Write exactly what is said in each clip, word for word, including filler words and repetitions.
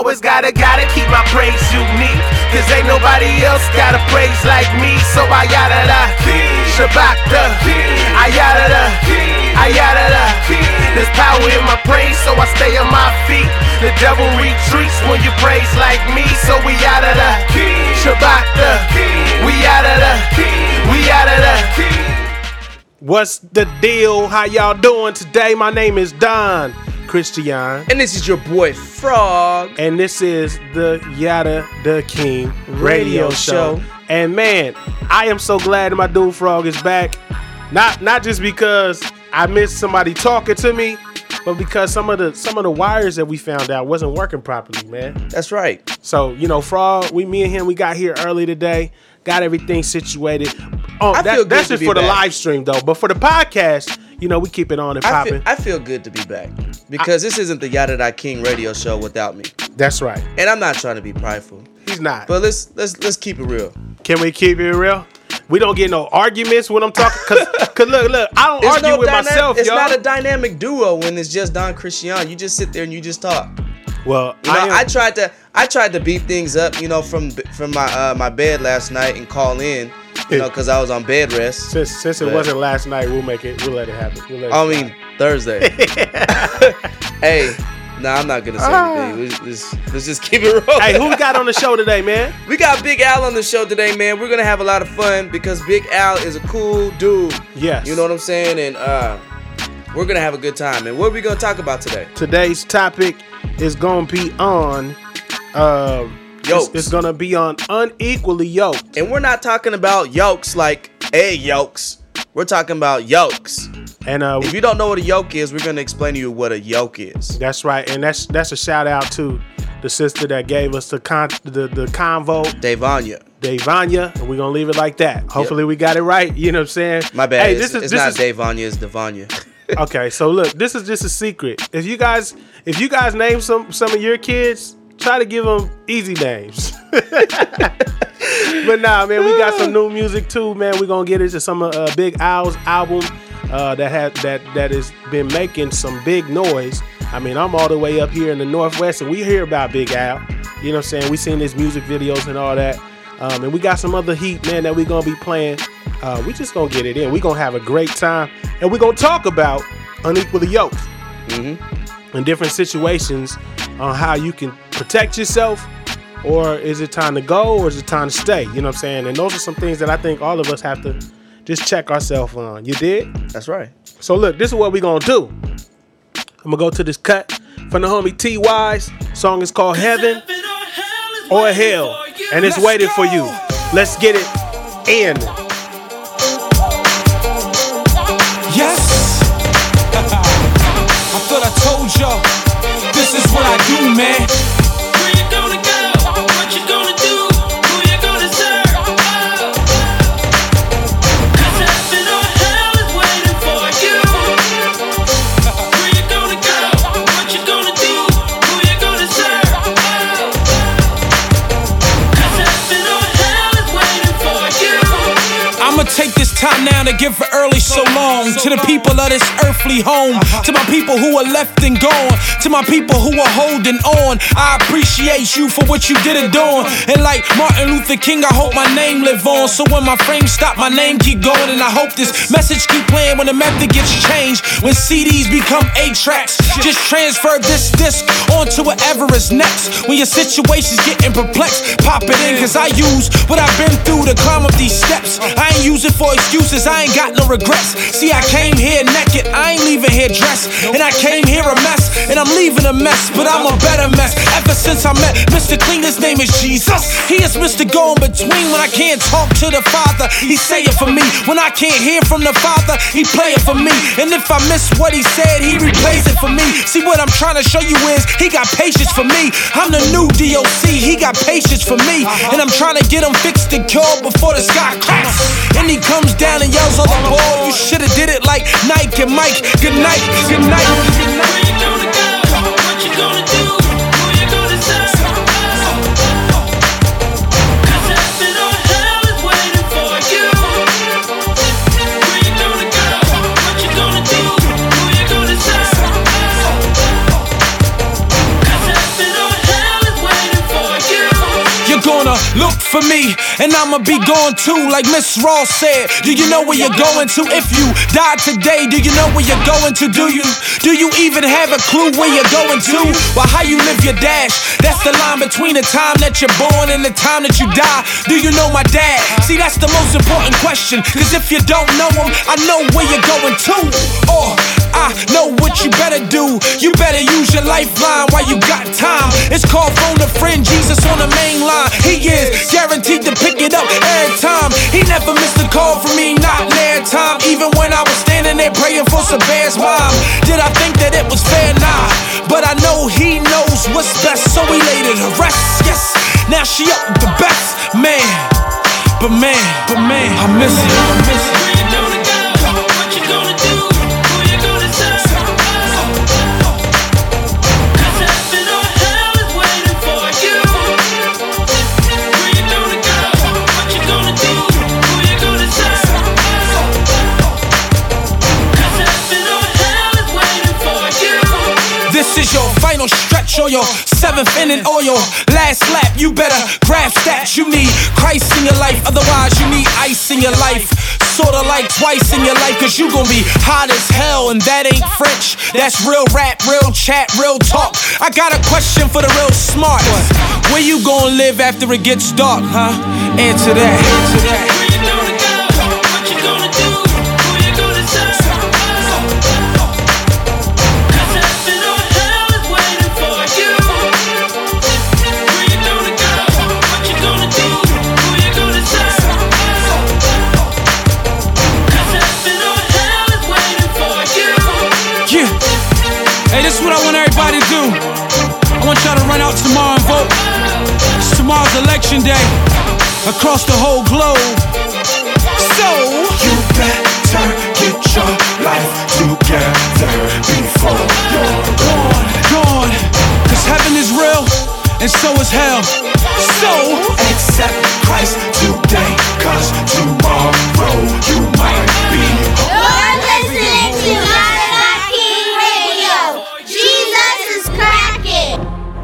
always gotta, gotta keep my praise unique. Cause ain't nobody else got a praise like me. So I yada da, Shabbat da, I yada da, I yada da. There's power in my praise, so I stay on my feet. The devil retreats when you praise like me. So we yada da, Shabbat da, we yada da, we yada da. What's the deal? How y'all doing today? My name is Don Christian. And this is your boy Frog. And this is the Yada the King radio, Radio show. show. And man, I am so glad my dude Frog is back. Not not just because I missed somebody talking to me, but because some of the some of the wires that we found out wasn't working properly, man. That's right. So, you know, Frog, we me and him, we got here early today, got everything situated. Oh, I that, feel good that's to just be for the back. live stream though. But for the podcast, you know, we keep it on and I popping. feel, I feel good to be back because I, this isn't the Yada Da King radio show without me. That's right. And I'm not trying to be prideful. He's not. But let's let's let's keep it real. Can we keep it real? We don't get no arguments when I'm talking. Cause, cause look, look, I don't It's argue no with dyna- myself, It's y'all. not a dynamic duo when it's just Don Christian. You just sit there and you just talk. Well, You know, I, am, I tried to I tried to beat things up, you know, from from my uh, my bed last night and call in, you know, because I was on bed rest. since since it but- wasn't last night, we'll make it. We'll let it happen. We'll let it I slide. mean Thursday. Hey, nah, I'm not gonna say anything. Let's, let's, let's just keep it rolling. Hey, who we got on the show today, man? We got Big Al on the show today, man. We're gonna have a lot of fun because Big Al is a cool dude. Yes. You know what I'm saying? And uh, we're gonna have a good time. And what are we gonna talk about today? Today's topic is gonna be on. Uh, Yokes. It's, it's gonna be on unequally yoked. And we're not talking about yolks like egg yolks. We're talking about yolks. And uh, If you don't know what a yoke is, we're gonna explain to you what a yoke is. that's right. And that's that's a shout out to the sister that gave us the con the, the convo, Davanya. Davanya, and we're gonna leave it like that. Hopefully we got it right. You know what I'm saying? My bad. Hey, it's this is it's this not is Davanya, it's Davanya. okay. So look, this is just a secret. If you guys if you guys name some some of your kids, try to give them easy names. But nah, man, we got some new music too, man. We're gonna get into some of uh, Big Al's album uh, that had that that has been making some big noise. I mean, I'm all the way up here in the Northwest, and we hear about Big Al. You know what I'm saying? We seen his music videos and all that, um, and we got some other heat, man, that we gonna be playing. Uh, we just gonna get it in. We gonna have a great time, and we gonna talk about unequally yoked Mm-hmm. in different situations on how you can protect yourself. Or is it time to go, or is it time to stay? You know what I'm saying? And those are some things that I think all of us have to just check ourselves on. You did? That's right. So look, this is what we gonna do. I'm gonna go to this cut from the homie T Y's. Song is called Heaven or Hell, and it's waiting for you. Let's get it in. Yes. I thought I told y'all this is what I do, man. Where you gonna go? What you gonna do? Who you gonna serve? Oh. 'Cause heaven or hell is waiting for you. Where you gonna go? What you gonna do? Who you gonna serve? Oh. 'Cause heaven or hell is waiting for you. I'ma take this time now to give for early so long to the people of this earthly home, to my people who are left and gone, to my people who are holding on. I appreciate you for what you did at dawn. And like Martin Luther King, I hope my name live on. So when my frame stop, my name keep going. And I hope this message keep playing when the method gets changed. When C Ds become eight tracks, just transfer this disc onto whatever is next. When your situation's getting perplexed, pop it in, cause I use what I've been through to climb up these steps. I ain't using for excuses, I ain't got no regrets. See, I came here naked, I ain't leaving here dressed. And I came here a mess, and I'm leaving a mess, but I'm a better mess. Ever since I met Mister Clean, his name is Jesus. He is Mister Go in between. When I can't talk to the Father, he say it for me. When I can't hear from the Father, he play it for me. And if I miss what he said, he replays it for me. See, what I'm trying to show you is he got patience for me. I'm the new D O C, he got patience for me. And I'm trying to get him fixed and cured before the sky cracks. And he comes down and yells on the board, you should've did it like Nike and Mike. Good night, good night. Where you gonna go? What you gonna do? Who you gonna serve? Oh. 'Cause heaven or hell is waiting for you. Where you gonna go? What you gonna do? Who you gonna serve? Oh. 'Cause heaven or hell is gonna look for me, and I'ma be gone too, like Miss Ross said. Do you know where you're going to? If you die today, do you know where you're going to? Do you? Do you even have a clue where you're going to? Well, how you live your dash? That's the line between the time that you're born and the time that you die. Do you know my dad? See, that's the most important question, cause if you don't know him, I know where you're going to. Or I know what you better do. You better use your lifeline while you got time. It's called phone a friend, Jesus on the main line. He is guaranteed to pick it up every time. He never missed a call from me, not every time. Even when I was standing there praying for Saban's mom. Did I think that it was fair? Nah. But I know he knows what's best, so he laid it to rest. Yes, now she up with the best. Man, but man, but man, I miss it, I miss it. Where you gonna go? What you gonna do? Who you gonna serve? Cause heaven or hell is waiting for you. Where you gonna go? What you gonna do? Who you gonna serve? Cause heaven or hell is waiting for you. This is your final stretch or your seventh inning or your last lap. You better grab stats. You need Christ in your life, otherwise you need ice in your life. Sorta like twice in your life, cause you gon' be hot as hell, and that ain't French. That's real rap, real chat, real talk. I got a question for the real smart. Where you gon' live after it gets dark, huh? Answer that, answer that. Where you gonna go? What you gonna do? Who you gonna serve? Cause heaven or hell is waiting for you. Where you gonna go? What you gonna do? Who you gonna serve? Cause heaven or hell is waiting for you. Yeah. Hey, this is what I want everybody to do. I want y'all to run out tomorrow and vote. It's tomorrow's election day across the whole globe. So You better get your life together before you're gone. gone, cause heaven is real and so is hell. So Accept Christ today, cause tomorrow you might be. You're listening to Maranatha King Radio. Jesus is cracking.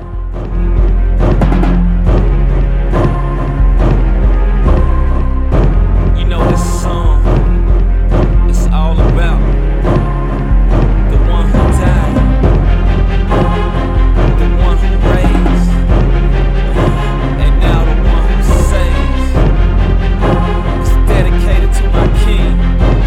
You know this song, it's all about the one who died, the one who raised, and now the one who saves. It's dedicated to my king.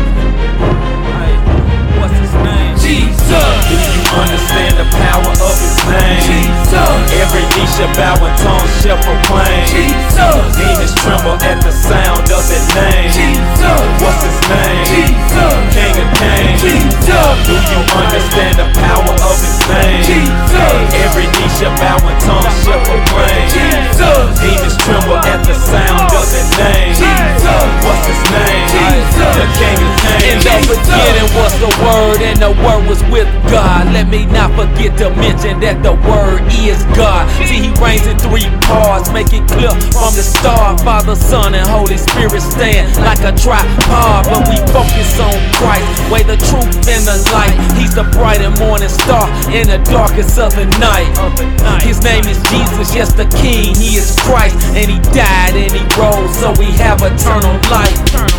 Hey, what's his name? Jesus. Do you understand the power of his name? Jesus. Every knee shall bow and tongue shall proclaim. Jesus. Demons tremble at the sound of that name. Jesus. What's his name? Jesus. King of Kings. Jesus. Do you understand the power of his name? Jesus. Every knee shall bow and tongue shall proclaim. Jesus. Demons tremble at the sound of that name. Jesus. What's his name? Jesus. The King of Kings. In the beginning was the Word, and the Word was with God. Let me not forget to mention that the Word is God. See, He reigns in three parts, make it clear from the start. Father, Son, and Holy Spirit stand like a tripod, but we focus on Christ, way the truth and the light. He's the bright and morning star in the darkest of the night. His name is Jesus, yes, the King. He is Christ, and He died and He rose, so we have eternal life.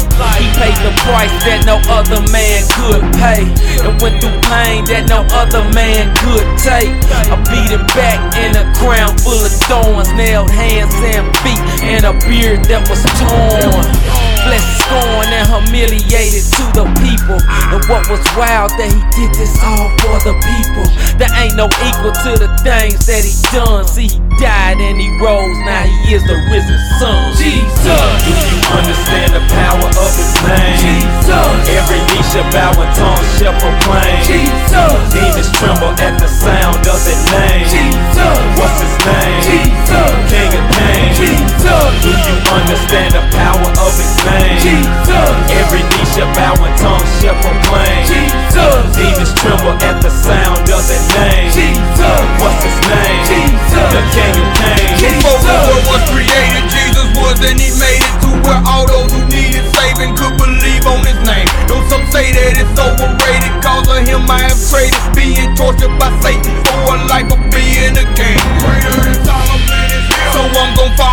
He paid the price that no other man could pay, and went through pain that no other man could take. A beaten back and a crown full of thorns, nailed hands and feet, and a beard that was torn. Flesh scorned and humiliated to the people. And what was wild, that He did this all for the people. There ain't no equal to the things that He done. See, He died and He rose, now He is the risen Son. Jesus. Do you understand the power of His name? Jesus. Every knee shall bow and tongue shall proclaim. Jesus. Demons tremble at the sound of that name. Jesus. What's his name? Jesus. King of Kings. Jesus. Do you understand the power of his name? Jesus. Every knee shall bow and tongue shall proclaim. Jesus. Demons tremble at the sound of that name. Jesus. What's his name? Jesus. The King of Kings. Before the world was created, Jesus was, and He made it to where all those who needed saving could believe on His name. Though some say that it's overrated, cause of Him I have traded being tortured by Satan for a life of being a king. Greater than Solomon is Him, so I'm gon' follow Him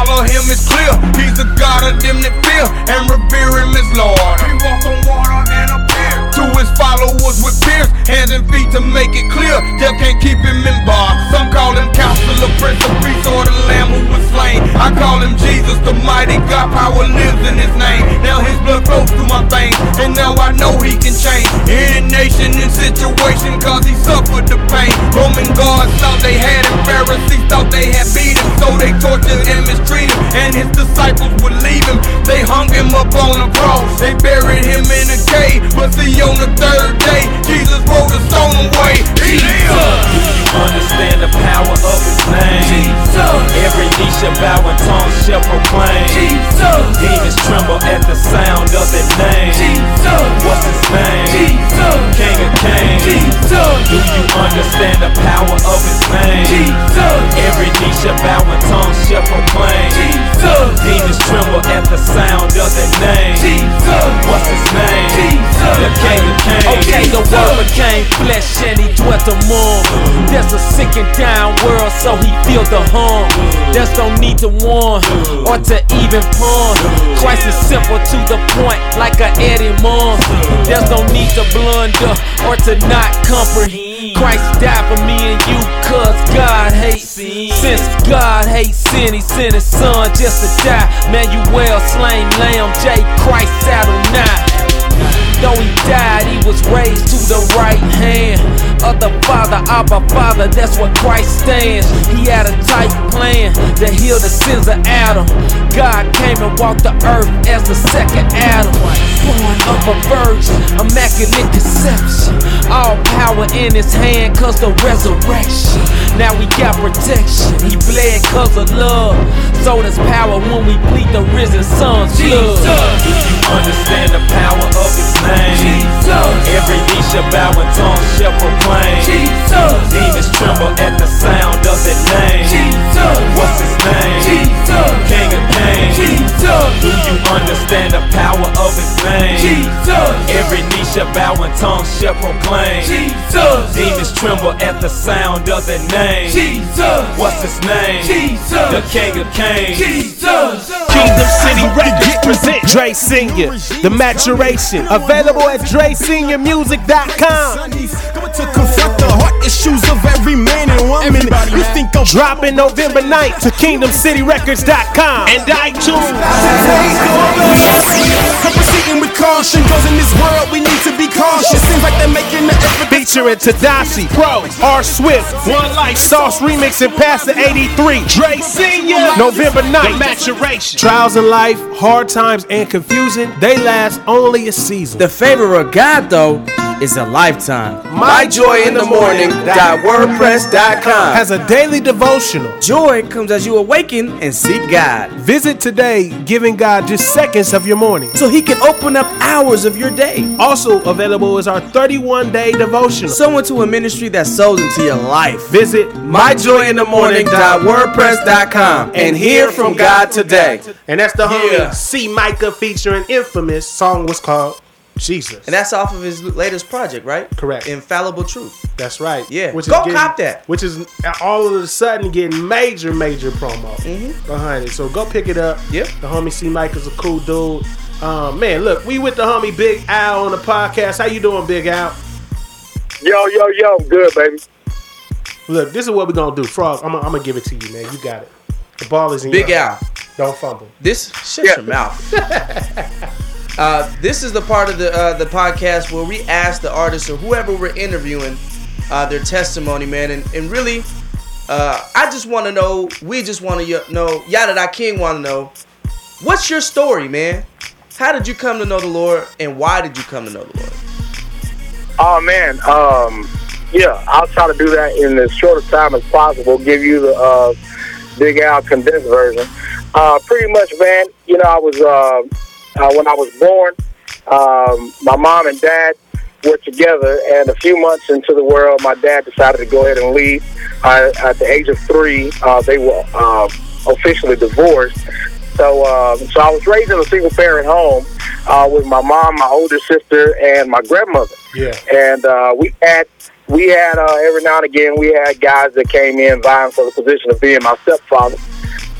him is clear. He's the God of them that fear and revere him as Lord. He walk on water and appear to his followers with pierced hands and feet to make it clear. Death can't keep him in bar. Some call him Counselor, Prince of Peace, or the Lamb who was slain. I call him Jesus, the mighty God. Power lives in his name. Now his blood flows through my veins, and now I know he can change any nation and situation, cause he suffered the pain. Roman guards thought they had him, Pharisees thought they had beat him, so they tortured and mistreated him, and his disciples would leave him. They hung him up on a cross, they buried him in a cave, but see on the third day, Jesus rolled the stone away. He lived. Understand the power of his name. Jesus. Every knee shall bow and tongue shall proclaim. Jesus. Demons tremble at the sound of his name. Jesus. What's his name? Jesus. King of Kings. Jesus. Do you understand the power of his name? Jesus. Every knee shall bow and tongue shall proclaim. Jesus. Demons tremble at the sound of his name. Jesus. What's his name? Jesus. The King of Kings. Okay, the word became flesh and he dwelt among. There's a sick and dying world, so he feel the harm. There's no need to warn or to even pawn. Christ is simple to the point, like a Eddie Monster. There's no need to blunder or to not comprehend. Christ died for me and you, cause God hates sin. Since God hates sin, he sent his son just to die. Emmanuel, slain lamb, J. Christ Adonai. Though he died, he was raised to the right hand of the Father, Abba Father, that's what Christ stands. He had a tight plan to heal the sins of Adam. God came and walked the earth as the second Adam. Born of a virgin, immaculate conception. All power in his hand cause the resurrection. Now we got protection, he bled cause of love. So there's power when we bleed the risen son's blood. Do you understand the power of his name? Jesus. Every knee shall bow and tongue shall proclaim. Jesus. Demons tremble at the sound of his name. Jesus. What's his name? Jesus. King of Kings. Jesus. Do you understand the power of his name? Jesus. Every knee shall bow and tongue shall proclaim. Jesus. Demons tremble at the sound of the name. Jesus. What's his name? Jesus. The King of Kings. Jesus. Kingdom City Records present Dre Senior, The Maturation, available at Dre Senior Music dot com. To confront the heart issues of every man and woman. You think of dropping November ninth to Kingdom City Records dot com and iTunes. I'm proceeding with caution, cause in this world we need to be cautious. Seems like they're making the effort. Featuring Tedashii, Pro, R Swift, One Life, Sauce Remix, and Pastor eighty-three. Dre Senior, November ninth. Maturation. Trials in life, hard times, and confusion, they last only a season. The favor of God, though, is a lifetime. My Joy in the Morning dot wordpress dot com has a daily devotional. Joy comes as you awaken and seek God. Visit today, giving God just seconds of your morning, so he can open up hours of your day. Also available is our thirty-one day devotional. Someone to a ministry that sows into your life. Visit my joy in the morning dot wordpress dot com and hear from God today. And that's the homie Yeah. C. Micah featuring Infamous. Song was called Jesus. And that's off of his latest project, right? Correct. Infallible Truth. That's right. Yeah. Which Go is getting, cop that. Which is all of a sudden getting major, major promo Mm-hmm. behind it. So go pick it up. Yep. The homie C. Micah's a cool dude. Um, man, look, we with the homie Big Al on the podcast. How you doing, Big Al? Yo, yo, yo, good, baby. Look, this is what we're gonna do. Frog, I'm gonna give it to you, man. You got it. The ball is in Big your Al. Don't fumble. This shut Yeah. your mouth. uh, this is the part of the uh, the podcast where we ask the artist or whoever we're interviewing uh, their testimony, man, and and really, uh, I just want to know. We just want to know. Yada Da King want to know. What's your story, man? How did you come to know the Lord, and why did you come to know the Lord? Oh, man. Um, yeah, I'll try to do that in as short a time as possible. Give you the uh, Big Al condensed version. Uh, pretty much, man, you know, I was, uh, uh, when I was born, um, my mom and dad were together, and a few months into the world, my dad decided to go ahead and leave. Uh, at the age of three, uh, they were uh, officially divorced. So, uh, so I was raised in a single-parent home uh, with my mom, my older sister, and my grandmother. Yeah. And uh, we had, we had uh, every now and again, we had guys that came in vying for the position of being my stepfather.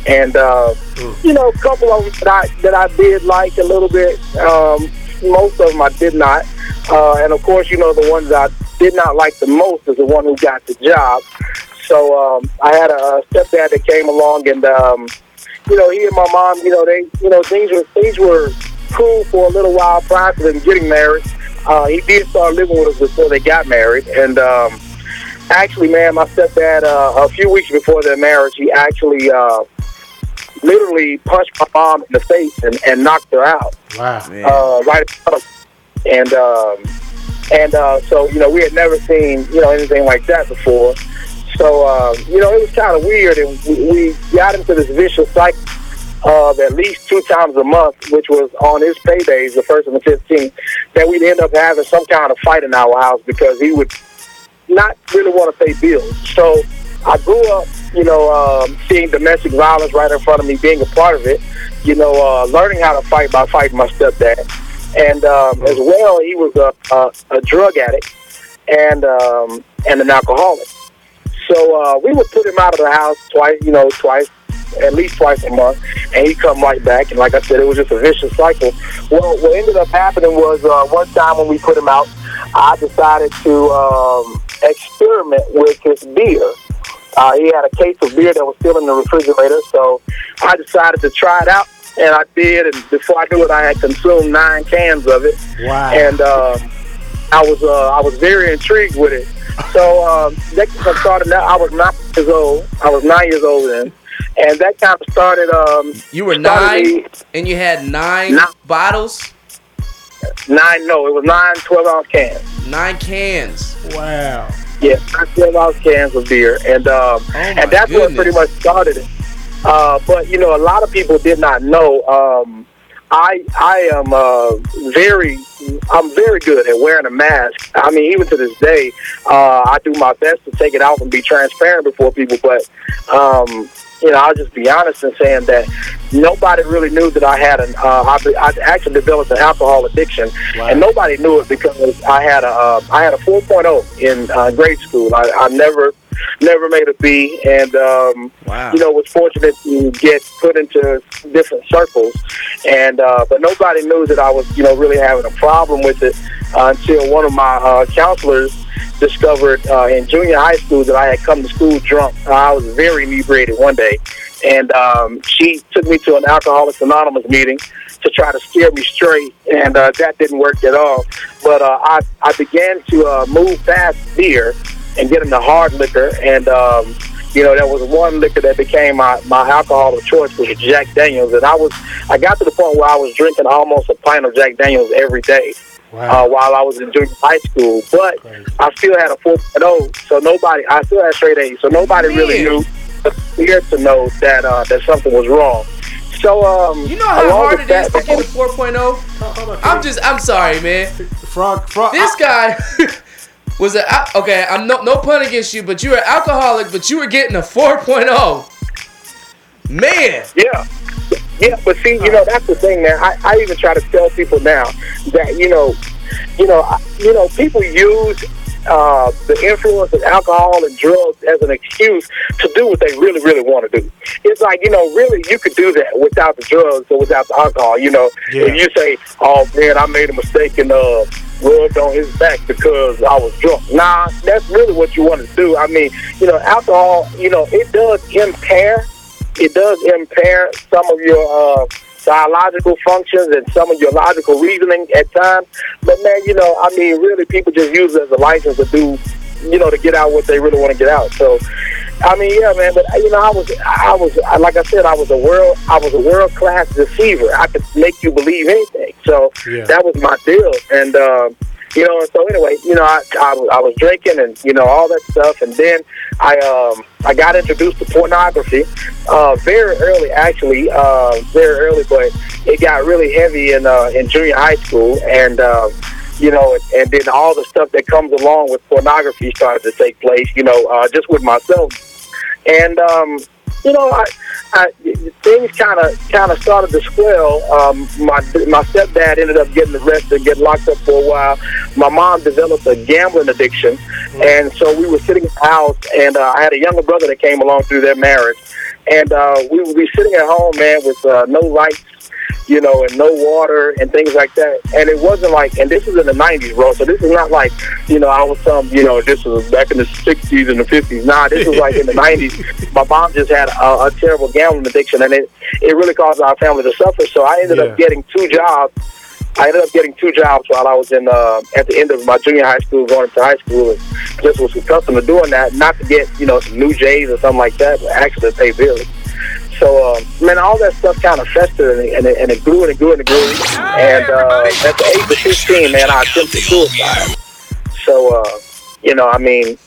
and uh, Mm. you know, a couple of them that I that I did like a little bit. Um, most of them I did not, uh, and of course, you know, the ones I did not like the most is the one who got the job. So um, I had a stepdad that came along, and um, you know, he and my mom, you know, they, you know, things were things were cool for a little while prior to them getting married. Uh, he did start living with us before they got married, and um, actually, man, my stepdad, uh, a few weeks before their marriage, he actually uh, literally punched my mom in the face and, and knocked her out. Wow. Uh, right in front of us. And um, and uh, so, you know, we had never seen, you know, anything like that before. So, uh, you know, it was kind of weird, and we, we got into this vicious cycle of at least two times a month, which was on his paydays, the first and the fifteenth, that we'd end up having some kind of fight in our house because he would not really want to pay bills. So I grew up, you know, um, seeing domestic violence right in front of me, being a part of it, you know, uh, learning how to fight by fighting my stepdad. And um, as well, he was a, a, a drug addict and um, and an alcoholic. So uh, we would put him out of the house twice, you know, twice, at least twice a month, and he'd come right back. And like I said, it was just a vicious cycle. Well, what ended up happening was uh, one time when we put him out, I decided to um, experiment with his beer. Uh, he had a case of beer that was still in the refrigerator, so I decided to try it out, and I did. And before I knew it, I had consumed nine cans of it. Wow. And um, I was uh, I was very intrigued with it. So um, that kind of started. Now I was nine years old. I was nine years old then, and that kind of started. Um, You were started nine, me- and you had nine Nine. bottles, Nine, no, it was nine twelve ounce cans. nine cans. Wow. Yeah, nine twelve ounce cans of beer, and um, Oh my and that's what goodness. pretty much started it. Uh, but you know, a lot of people did not know. Um, I I am uh, very I'm very good at wearing a mask. I mean, even to this day, uh, I do my best to take it off and be transparent before people. But um, you know, I'll just be honest in saying that nobody really knew that I had an. Uh, I, I actually developed an alcohol addiction, Wow. and nobody knew it because I had a uh, I had a four point oh in uh, grade school. I, I never never made a B, and um, Wow. you know, was fortunate to get put into different circles, and uh, but nobody knew that I was, you know, really having a problem with it uh, until one of my uh, counselors discovered uh, in junior high school that I had come to school drunk. I was very inebriated one day, and um, she took me to an Alcoholics Anonymous meeting to try to steer me straight, and uh, that didn't work at all. But uh, I, I began to uh, move past beer and get into hard liquor, and um, you know, there was one liquor that became my, my alcohol of choice, which was Jack Daniels, and I was I got to the point where I was drinking almost a pint of Jack Daniels every day. Wow. Uh, while I was in junior high school, but Crazy. I still had a four point oh, so nobody, I still had straight A's, so nobody really Man. knew, here to know that uh, that something was wrong. So, um, You know how along hard with it is that, to get a four point oh? Hold on, I'm just, I'm sorry, man. Frog, frog. This I- guy was a, al- okay, I'm no, no pun against you, but you were alcoholic, but you were getting a four point oh. Man. Yeah. Yeah, but see, you know, that's the thing, man. I, I even try to tell people now that, you know, you know, I- you know, people use uh, the influence of alcohol and drugs as an excuse to do what they really, really want to do. It's like, you know, really, you could do that without the drugs or without the alcohol. You know, Yeah. if you say, "Oh man, I made a mistake and uh, rubbed on his back because I was drunk," nah, that's really what you want to do. I mean, you know, alcohol, you know, it does impair. It does impair some of your uh, biological functions and some of your logical reasoning at times. But man, you know, I mean, really, people just use it as a license to do, you know, to get out what they really want to get out. So, I mean, yeah, man. But you know, I was, I was, like I said, I was a world, I was a world class deceiver. I could make you believe anything. So Yeah. that was my deal, and. Um, You know, and so anyway, you know, I, I, was- I was drinking and, you know, all that stuff. And then I um, I got introduced to pornography uh, very early, actually, uh, very early. But it got really heavy in uh, in junior high school. And, uh, you know, and then all the stuff that comes along with pornography started to take place, you know, uh, just with myself. And, um, you know, I, I, things kind of kind of started to swell. Um, my my stepdad ended up getting arrested, getting locked up for a while. My mom developed a gambling addiction, and so we were sitting in the house, and uh, I had a younger brother that came along through their marriage, and uh, we would be sitting at home, man, with uh, no lights, you know, and no water and things like that. And it wasn't like, and this is in the nineties, bro. So this is not like, you know, I was some, you know, this was back in the sixties and the fifties. Nah, this was like in the nineties. My mom just had a, a terrible gambling addiction, and it, it really caused our family to suffer. So I ended Yeah. up getting two jobs. I ended up getting two jobs while I was in uh, at the end of my junior high school, going into high school, and just was accustomed to doing that, not to get, you know, some new J's or something like that, but actually to pay bills. So, um, man, all that stuff kind of festered, and it, and, it, and it grew and it grew and it grew. And uh, at the age of fifteen, man, I attempted suicide. So, uh, you know, I mean,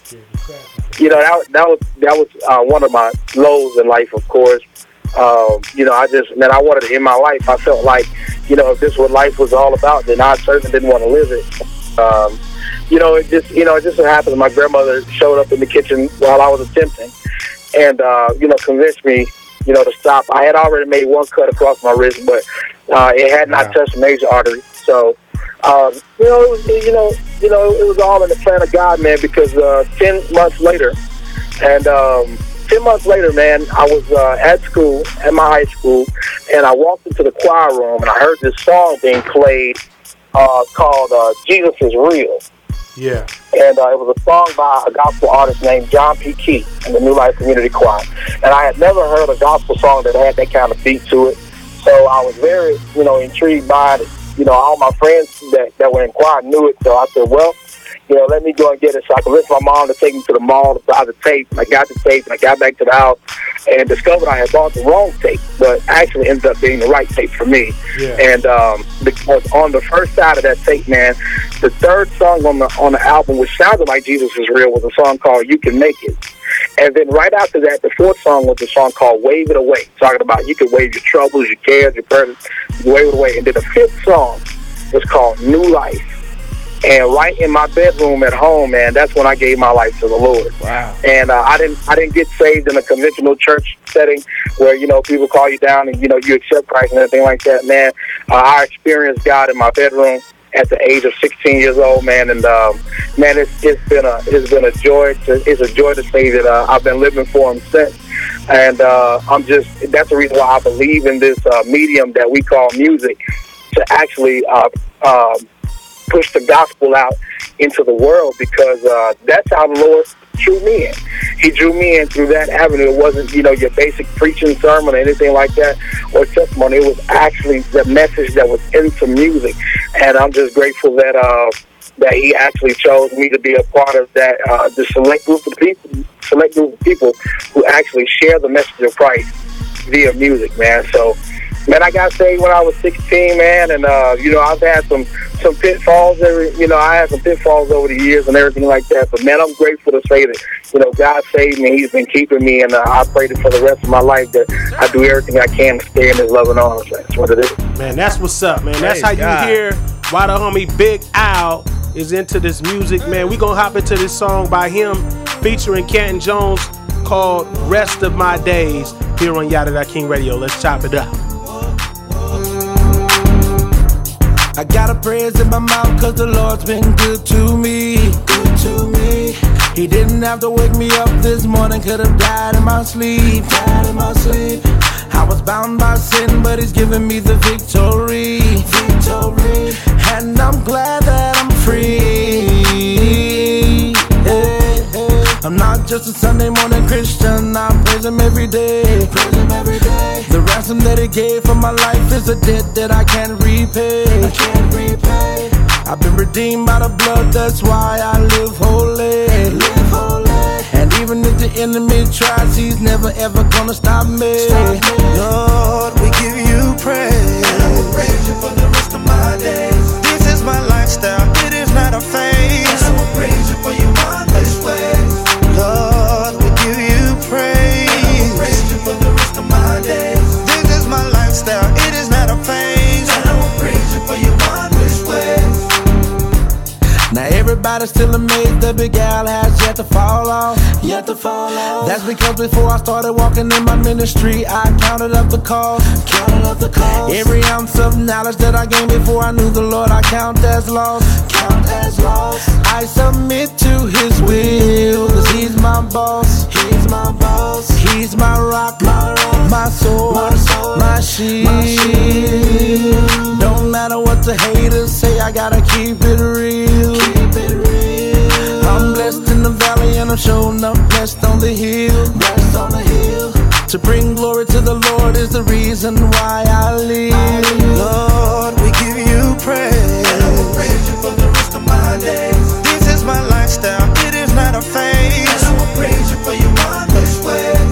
you know, that, that was that was uh, one of my lows in life, of course. Um, you know, I just, man, I wanted to end my life. I felt like, you know, if this is what life was all about, then I certainly didn't want to live it. Um, you know, it just, you know, it just so happened my grandmother showed up in the kitchen while I was attempting, and uh, you know, convinced me, you know, to stop. I had already made one cut across my wrist, but uh, it had not touched the major artery. So, um, you know, it was, you know, you know, it was all in the plan of God, man. Because uh, ten months later, and um, ten months later, man, I was uh, at school, at my high school, and I walked into the choir room, and I heard this song being played uh, called uh, "Jesus Is Real." Yeah. And uh, it was a song by a gospel artist named John P. Key in the New Life Community Choir. And I had never heard a gospel song that had that kind of beat to it. So I was very, you know, intrigued by it. You know, all my friends that, that were in choir knew it. So I said, well, you know, let me go and get it so I can convince my mom to take me to the mall to buy the tape. And I got the tape, and I got back to the house and discovered I had bought the wrong tape, but actually ended up being the right tape for me. Yeah. And um, because on the first side of that tape, man, the third song on the on the album, which sounded like Jesus Is Real, was a song called "You Can Make It." And then right after that, the fourth song was a song called "Wave It Away," talking about you can wave your troubles, your cares, your burdens, wave it away. And then the fifth song was called "New Life." And right in my bedroom at home, man, that's when I gave my life to the Lord. Wow. And uh, I didn't, I didn't get saved in a conventional church setting where, you know, people call you down and, you know, you accept Christ and everything like that, man. Uh, I experienced God in my bedroom at the age of sixteen years old, man. And um, man, it's it's been a it's been a joy to it's a joy to say that uh, I've been living for Him since. And uh, I'm just that's the reason why I believe in this uh, medium that we call music to actually. Uh, uh, push the gospel out into the world, because uh, that's how the Lord drew me in. He drew me in through that avenue. It wasn't, you know, your basic preaching sermon or anything like that or testimony. It was actually the message that was into music. And I'm just grateful that uh, that He actually chose me to be a part of that, uh, the select group of people, select group of people who actually share the message of Christ via music, man. So, man, I got saved when I was sixteen, man, and uh, you know, I've had some some pitfalls. Every, you know, I had some pitfalls over the years and everything like that. But man, I'm grateful to say that, you know, God saved me. He's been keeping me, and uh, I pray that for the rest of my life that I do everything I can to stay in His loving arms. That's what it is. Man, that's what's up, man. That's Praise how you God. hear why the homie Big Al is into this music, man. We gonna hop into this song by him featuring Canton Jones called "Rest of My Days" here on Yada Da King Radio. Let's chop it up. I got a praise in my mouth cause the Lord's been good to me, good to me. He didn't have to wake me up this morning, could have died in my sleep, died in my sleep. I was bound by sin, but He's given me the victory, victory. And I'm glad that I'm free. Hey, hey. I'm not just a Sunday morning Christian, I praise Him every day, praise Him every day. The ransom that He gave for my life is a debt that I can't repay, I can't repay. I've been redeemed by the blood, that's why I live holy, live holy. And even if the enemy tries, he's never ever gonna stop me, stop me. Lord, we give You praise, and I will praise You for the rest of my days. This is my lifestyle, it is not a phase, and I will praise You for Your marvelous ways. Lord, we give You praise, and I will praise You for the rest of my days. This is my lifestyle, it is not a phase, and I will praise You for Your marvelous ways. Now everybody's still amazed that Big Al has yet to fall off, yet to fall off. That's because before I started walking in my ministry, I counted up the cost, counted up the cost. Every ounce of knowledge that I gained before I knew the Lord, I count as lost, count as lost. I submit to His will, cause He's my boss, He's my boss. He's my rock, my rock, my soul, my, soul, my shield. My shield. Don't matter what the haters say, I gotta keep it real. Keep it real. I'm blessed in the valley and I'm showing up blessed on the hill. Blessed on the hill. To bring glory to the Lord is the reason why I live. Lord, we give you praise. And I will praise you for the rest of my days. This is my lifestyle, it is not a phase. And I will praise you for your wondrous ways.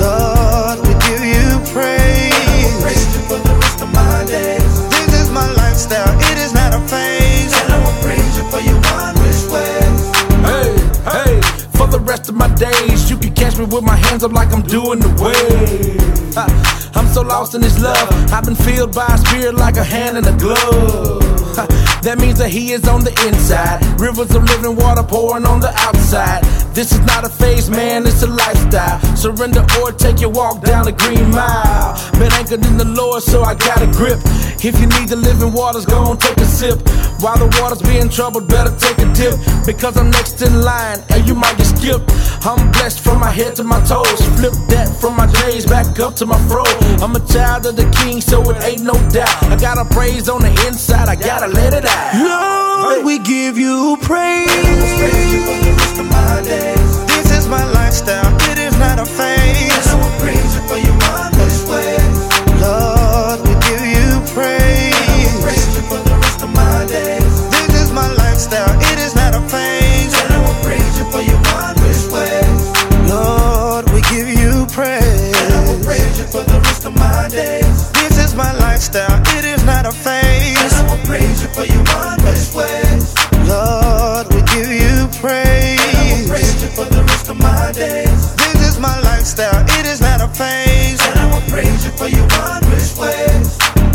Lord, we give you praise. And I will praise you for the rest of my days. This is my lifestyle, it is not a phase. And I will praise you for your wondrous ways. Hey, hey, for the rest of my days, you can catch me with my hands up like I'm doing the wave. Uh, I'm so lost in His love, I've been filled by His Spirit like a hand in a glove. Uh, that means that He is on the inside, rivers of living water pouring on the outside. This is not a phase, man, it's a lifestyle. Surrender or take your walk down the green mile. Been anchored in the Lord, so I got a grip. If you need the living waters, go on, take a sip. While the waters be in trouble, better take a dip. Because I'm next in line, and you might get skipped. I'm blessed from my head to my toes. Flip that from my J's back up to my fro. I'm a child of the King, so it ain't no doubt. I got a praise on the inside, I gotta let it out. Lord, we give you praise. Praise you for the rest of my days. This is my lifestyle, it is not a phase. And I will praise you for your wondrous ways. Lord, we give you praise. And I will praise you for the rest of my days. This is my lifestyle, it is not a phase. And I will praise you for your wondrous ways. Lord, we give you praise. And I will praise you for the rest of my days. This is my lifestyle, it is not a phase. And I will praise you for your wondrous ways. Lord, we give you praise. Praise you for the rest of my days. This is my lifestyle, it is not a phase. And I will praise you for your wondrous ways.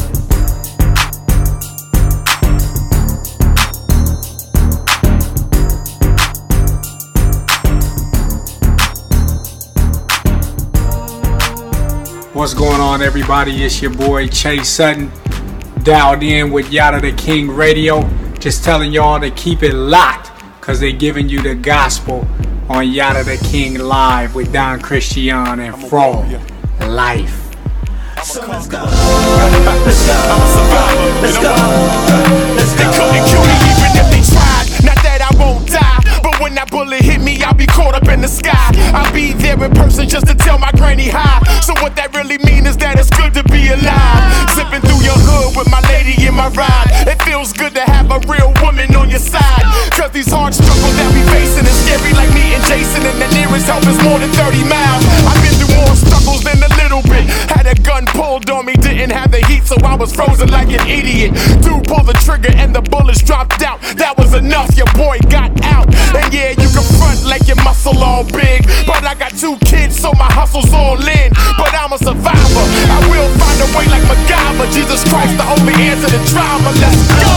What's going on, everybody? It's your boy Chase Sutton, dialed in with Yada the King Radio. Just telling y'all to keep it locked, cause they're giving you the gospel on Yada the King Live with Don Christian and Fro Life. So let's go. Let's go. I'm a survivor. Let's go. Let's go. They couldn't kill me even if they tried. Not that I won't die, but when that bullet hit me, I'll be caught up in the sky. I'll be there in person just to tell my granny hi. So what that really means is that it's good to be alive. Zipping through your hood with my lady in my ride. It feels good to have a real woman on your side. Cause these hard struggles that we facing is scary, like me and Jason. And the nearest help is more than thirty miles. I've been through more struggles than a little bit. Had a gun pulled on me, didn't have the heat, so I was frozen like an idiot. Dude pulled the trigger and the bullets dropped out. That was enough, your boy got out. And yeah, you can front like your muscle all big, but I got two kids, so my hustle's all in. But I'm a survivor, I will find a way like MacGyver. Jesus Christ, the only answer to drama. Let's go.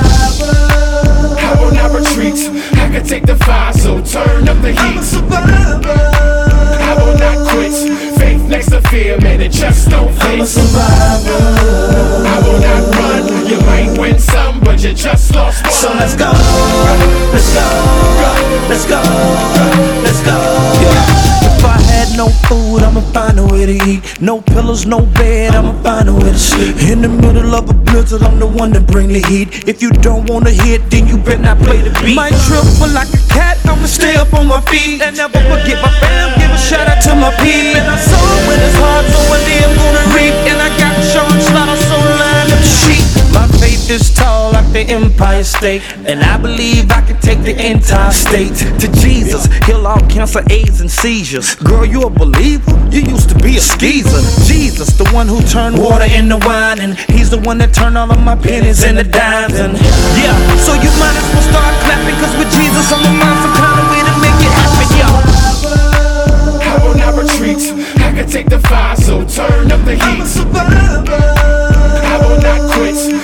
I will not retreat, I can take the fire, so turn up the heat. I'm a survivor. I will not quit, faith next to fear, man, it just don't fit. I'm a survivor. I will not run, you might win some, but you just lost one. So let's go, let's go, let's go, let's go. Yeah. If I had no food, I'ma find a way to eat. No pillows, no bed, I'ma find a way to sleep. In the middle of a blizzard, I'm the one to bring the heat. If you don't wanna hit, then you better not play the beat. Might triple like a cat, I'ma stay up on my feet. And never forget my fam, give a shout out to my peep. And I saw it when it's hard, so one day I'm gonna reap. And I got Sean Slaughter, so line up the sheep. My faith is tall like the Empire State, and I believe I can take the entire state to Jesus, heal all cancer, AIDS, and seizures. Girl, you a believer? You used to be a skeezer. Jesus, the one who turned water into wine, and He's the one that turned all of my pennies into dimes. And yeah, so you might as well start clapping, cause with Jesus on the mind, some kind of way to make it happen, yo. I will not retreat, I can take the fire, so turn up the heat. I'm a survivor. I will not quit, faith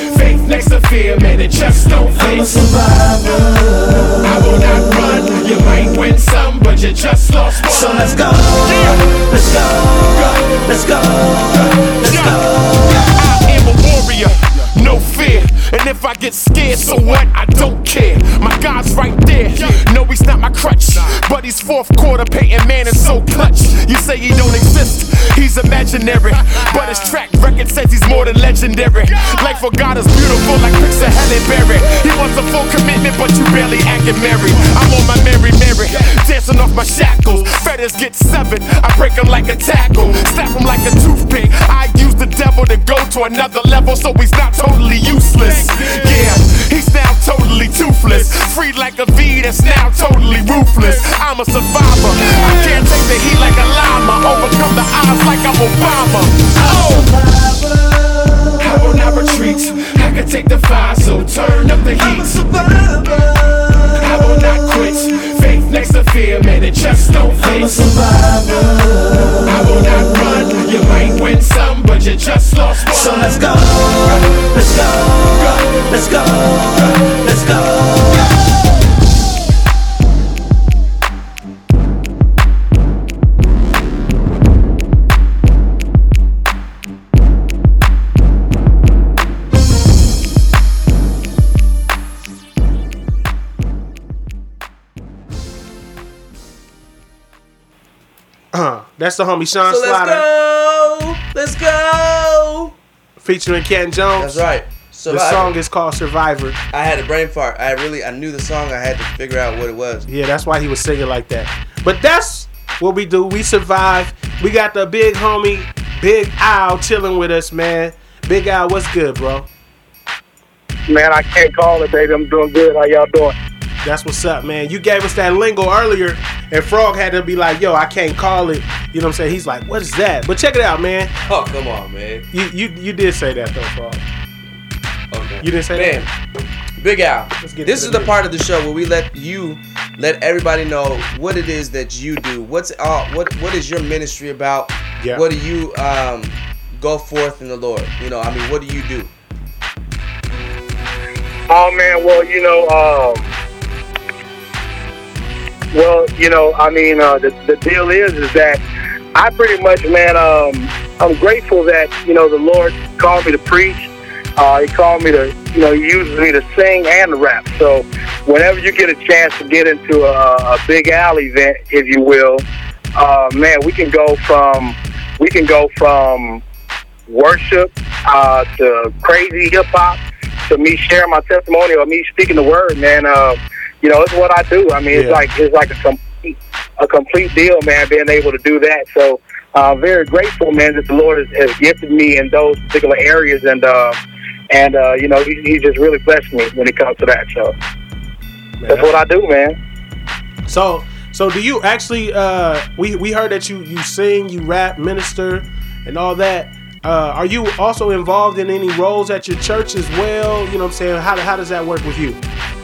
Faith next to fear, man, it just don't fit. I'm a survivor. I will not run. You might win some, but you just lost one. So let's go. Let's go. Let's go. Let's go. I am a warrior, no fear. And if I get scared, so what? I don't care. My God's right there. No, he's not my crutch, but he's fourth quarter Peyton Manning so clutch. You say he don't exist, he's imaginary, but his track record says he's more than legendary. Life for God is beautiful like pics of Halle Berry. He wants a full commitment, but you barely acting merry. I'm on my Mary Mary, dancing off my shackles. Fetters get severed, I break him like a tackle, snap him like a toothpick. I use the devil to go to another level, so he's not totally useless. Yeah, he's now totally toothless, free like a V that's now totally ruthless. I'm a survivor, I can't take the heat like a llama, overcome the odds like I'm Obama. Oh, I will not retreat, I can take the fire, so turn up the heat. I'm a survivor, I will not quit, faith next to fear, man, it just don't fit. I'm a survivor, I will not run, you might win some, but you just lost one. so let's go. Let's go. Let's go. Let's go. Uh, that's the homie Sean So let's Slaughter go. Let's go. featuring Ken Jones. That's right. The Survivor. song is called Survivor. I had a brain fart. I really, I knew the song. I had to figure out what it was. Yeah, that's why he was singing like that. But that's what we do. We survive. We got the big homie, Big Al, chilling with us, man. Big Al, what's good, bro? Man, I can't call it, baby. I'm doing good. How y'all doing? That's what's up, man. You gave us that lingo earlier, and Frog had to be like, yo, I can't call it. You know what I'm saying? He's like, what is that? But check it out, man. Oh, come on, man. You you you did say that, though, Frog. Okay. You didn't say man, that? Big Al. Let's get This to is the the part of the show where we let you, let everybody know what it is that you do. What's uh, what what is your ministry about? Yeah. What do you um go forth in the Lord? You know, I mean, what do you do? Oh man, well, you know, um, well, you know, I mean, uh, the the deal is, is that I pretty much, man, um, I'm grateful that you know the Lord called me to preach. Uh, he called me to, you know, he uses me to sing and to rap. So whenever you get a chance to get into a, a Big Al event, if you will, uh, man, we can go from we can go from worship uh, to crazy hip hop to me sharing my testimony or me speaking the word, man. Uh, you know, it's what I do. I mean, Yeah. it's like it's like a complete a complete deal, man. Being able to do that, so uh, very grateful, man, that the Lord has, has gifted me in those particular areas, and uh, and uh, you know, he, he just really blessed me when it comes to that. So Man, that's what I do, man. So so do you actually? Uh, we we heard that you you sing, you rap, minister, and all that. Uh, are you also involved in any roles at your church as well? You know what I'm saying? How how does that work with you?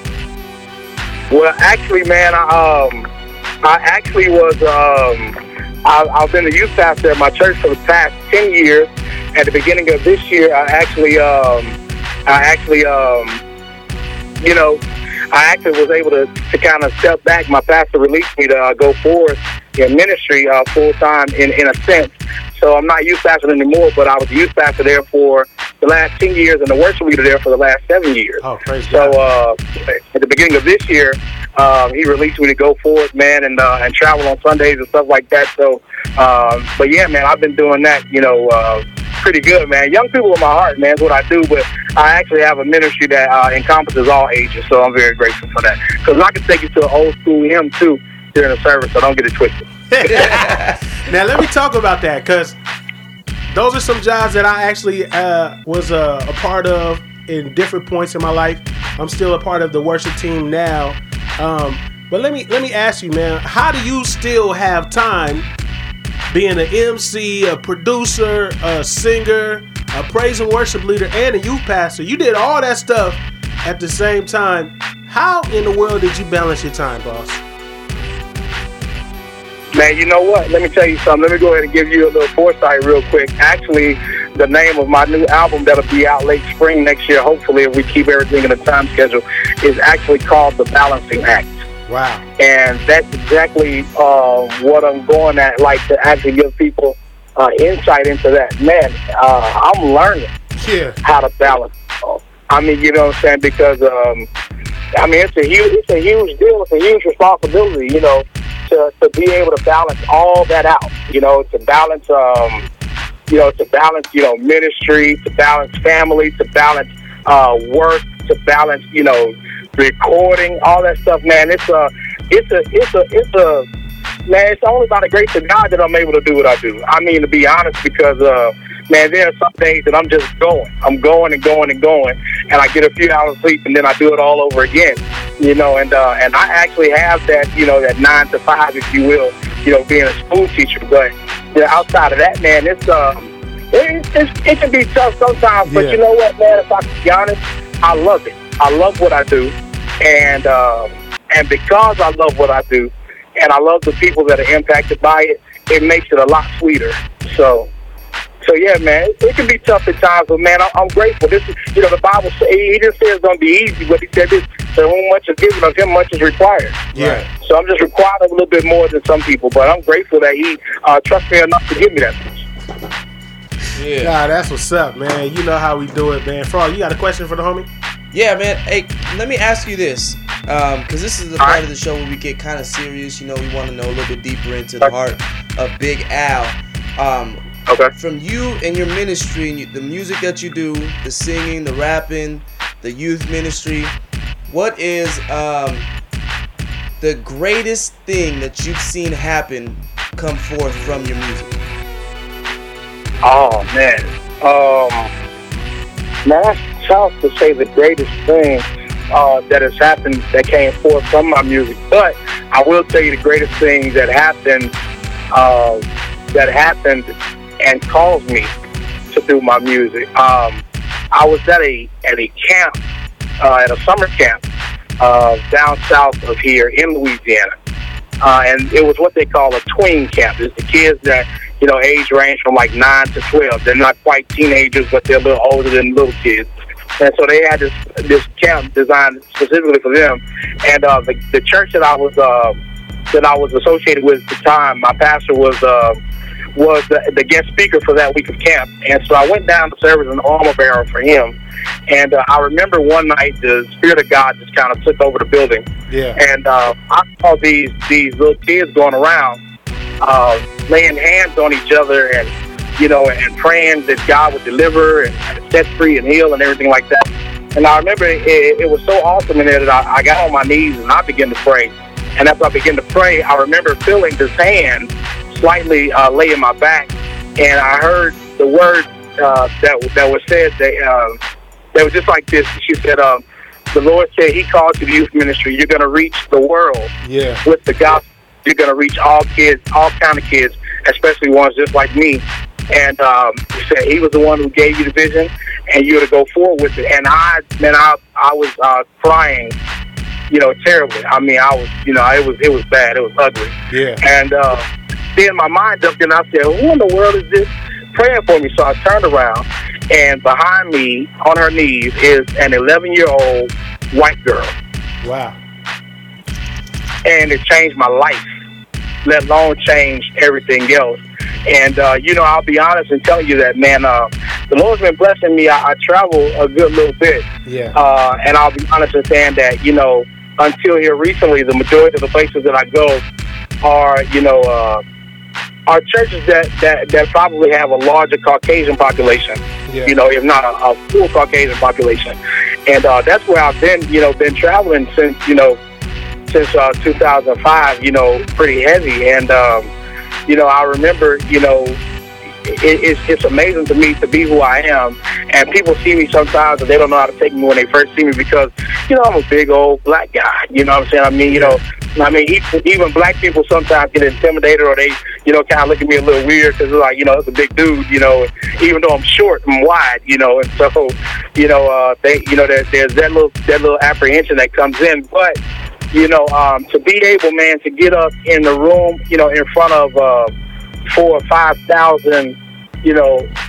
Well, actually, man, I, um, I actually was, um, I, I've been the youth pastor at my church for the past ten years. At the beginning of this year, I actually, um, I actually, um, you know, I actually was able to, to kind of step back. My pastor released me to uh, go forward in ministry uh, full time in, in a sense. So I'm not youth pastor anymore, but I was a youth pastor there for the last ten years and the worship leader there for the last seven years. Oh, praise So God. uh, at the beginning of this year, um, he released me to go forward, man, and uh, and travel on Sundays and stuff like that. So, um, but yeah, man, I've been doing that, you know, uh, pretty good, man. Young people in my heart, man, is what I do. But I actually have a ministry that uh, encompasses all ages, so I'm very grateful for that. Because I can take you to an old school hymn too during the service, so don't get it twisted. Now let me talk about that, because those are some jobs that I actually uh, was uh, a part of in different points in my life. I'm still a part of the worship team now. Um, but let me let me ask you, man, how do you still have time being an M C, a producer, a singer, a praise and worship leader, and a youth pastor? You did all that stuff at the same time. How in the world did you balance your time, boss? Man, you know what? Let me tell you something. Let me go ahead and give you a little foresight real quick. Actually, the name of my new album that'll be out late spring next year, hopefully, if we keep everything in the time schedule, is actually called The Balancing Act. Wow. And that's exactly uh, what I'm going at, like to actually give people uh, insight into that. Man, uh, I'm learning yeah. how to balance. I mean, you know what I'm saying? Because, um, I mean, it's a huge, it's a huge deal. It's a huge responsibility, you know, to, to be able to balance all that out, you know, to balance, um, you know, to balance, you know, ministry, to balance family, to balance uh, work, to balance, you know, recording, all that stuff, man. It's a, it's a, it's a, it's a, man, it's only by the grace of God that I'm able to do what I do. I mean, to be honest, because, uh, man, there are some days that I'm just going. I'm going and going and going, and I get a few hours sleep, and then I do it all over again, you know, and uh, and I actually have that, you know, that nine to five, if you will, you know, being a school teacher. But you know, outside of that, man, it's, uh, it, it's, it can be tough sometimes, but Yeah. you know what, man, if I can be honest, I love it. I love what I do, and uh, and because I love what I do, and I love the people that are impacted by it, it makes it a lot sweeter. So, so yeah, man, it, it can be tough at times, but man, I, I'm grateful. This is, you know, the Bible say, he didn't say it's gonna be easy, but he said this: "To whom much is given, of him much is required." Yeah. So I'm just required a little bit more than some people, but I'm grateful that he uh, trusts me enough to give me that much. Yeah. God, that's what's up, man. You know how we do it, man. Frog, you got a question for the homie? Yeah, man. Hey, let me ask you this, um, because this is the part of the show where we get kind of serious. You know, we want to know a little bit deeper into the heart of Big Al. Um, okay. From you and your ministry, and you, the music that you do, the singing, the rapping, the youth ministry, what is um, the greatest thing that you've seen happen come forth from your music? Oh man, um, man, that's tough to say the greatest thing uh, that has happened that came forth from my music. But I will tell you the greatest thing that happened, uh, that happened and caused me to do my music. Um, I was at a at a camp, uh, at a summer camp uh, down south of here in Louisiana, uh, and it was what they call a tween camp. It's the kids that, you know, age range from like nine to twelve. They're not quite teenagers, but they're a little older than little kids. And so they had this this camp designed specifically for them. And uh, the, the church that I was uh, that I was associated with at the time, my pastor was uh, was the, the guest speaker for that week of camp. And so I went down to serve as an armor bearer for him. And uh, I remember one night the Spirit of God just kind of took over the building. Yeah. And uh, I saw these these little kids going around, uh, laying hands on each other and, you know, and praying that God would deliver and set free and heal and everything like that. And I remember it, it was so awesome in there that I, I got on my knees and I began to pray. And as I began to pray, I remember feeling this hand slightly uh, lay in my back, and I heard the words uh, that that was said. They uh, that was just like this. She said, um, "The Lord said He called you to youth ministry. You're going to reach the world Yeah. with the gospel. You're going to reach all kids, all kind of kids, especially ones just like me." And um, he said He was the one who gave you the vision, and you're to go forward with it. And I, man, I, I was uh, crying, you know, terribly. I mean, I was, you know, it was, it was bad. It was ugly. Yeah. And uh, then my mind jumped in. I said, "Who in the world is this praying for me?" So I turned around, and behind me, on her knees, is an eleven-year-old white girl. Wow. And it changed my life, let alone change everything else. And, uh, you know, I'll be honest in telling you that, man, uh, the Lord's been blessing me. I, I travel a good little bit. Yeah. Uh, and I'll be honest in saying that, you know, until here recently, the majority of the places that I go are, you know, uh, are churches that, that, that probably have a larger Caucasian population, Yeah. you know, if not a, a full Caucasian population. And uh, that's where I've been, you know, been traveling since, you know, since uh, two thousand five, you know, pretty heavy. And, um, you know, I remember, you know, it, it's, it's amazing to me to be who I am. And people see me sometimes and they don't know how to take me when they first see me because, you know, I'm a big old black guy. You know what I'm saying? I mean, you know, I mean, even, even black people sometimes get intimidated or they, you know, kind of look at me a little weird because, like, you know, it's a big dude, you know, even though I'm short and wide, you know. And so, you know, uh, they, you know, there, there's that little, that little apprehension that comes in. But, you know, um, to be able, man, to get up in the room, you know, in front of uh, four or five thousand, you know,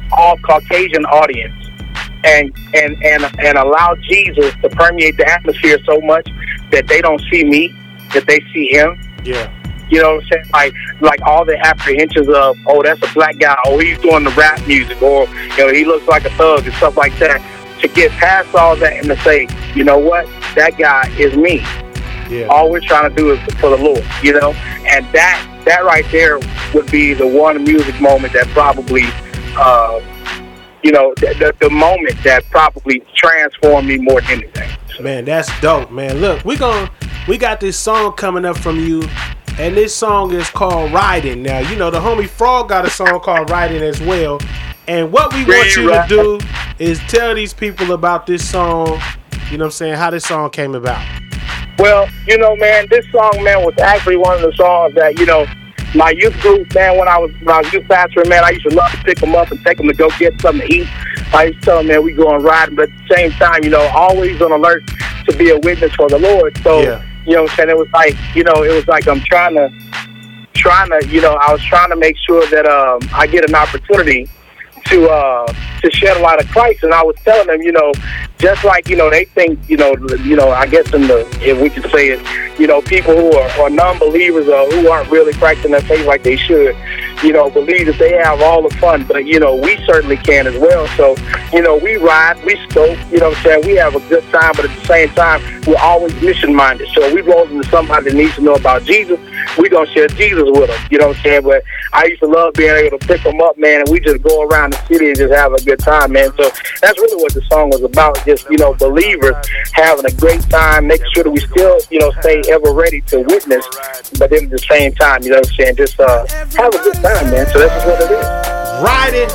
all Caucasian audience and and and and allow Jesus to permeate the atmosphere so much that they don't see me, that they see him. Yeah. You know what I'm saying? Like like all the apprehensions of, oh, that's a black guy, oh, he's doing the rap music, or, you know, he looks like a thug and stuff like that. To get past all that and to say, you know what, that guy is me. Yeah. All we're trying to do is for the Lord, you know? And that that right there would be the one music moment that probably, uh, you know, the, the, the moment that probably transformed me more than anything. Man, that's dope, man. Look, we gon' we got this song coming up from you, and this song is called Riding. Now, you know, the homie Frog got a song called Riding as well. And what we want you to do is tell these people about this song, you know what I'm saying, how this song came about. Well, you know, man, this song, man, was actually one of the songs that, you know, my youth group, man, when I was when I was youth pastor, man, I used to love to pick them up and take them to go get something to eat. I used to tell them, man, we going riding, but at the same time, you know, always on alert to be a witness for the Lord. So, yeah. you know what I'm saying, it was like, you know, it was like I'm trying to, trying to, you know, I was trying to make sure that um, I get an opportunity to uh, to shed a light of Christ. And I was telling them, you know, just like, you know, they think, you know, you know, I guess in the, if we could say it, you know, people who are, are non-believers or who aren't really practicing their faith like they should, you know, believe that they have all the fun, but, you know, we certainly can as well. So, you know, we ride, we scope, you know what I'm saying, we have a good time, but at the same time, we're always mission-minded. So if we roll into somebody that needs to know about Jesus, we gonna share Jesus with them, you know what I'm saying? But I used to love being able to pick them up, man, and we just go around the city and just have a good time, man. So that's really what the song was about, just, you know, believers having a great time, making sure that we still, you know, stay ever ready to witness, but then at the same time, you know what I'm saying, just uh, have a good time, man. So that's just what it is. Riding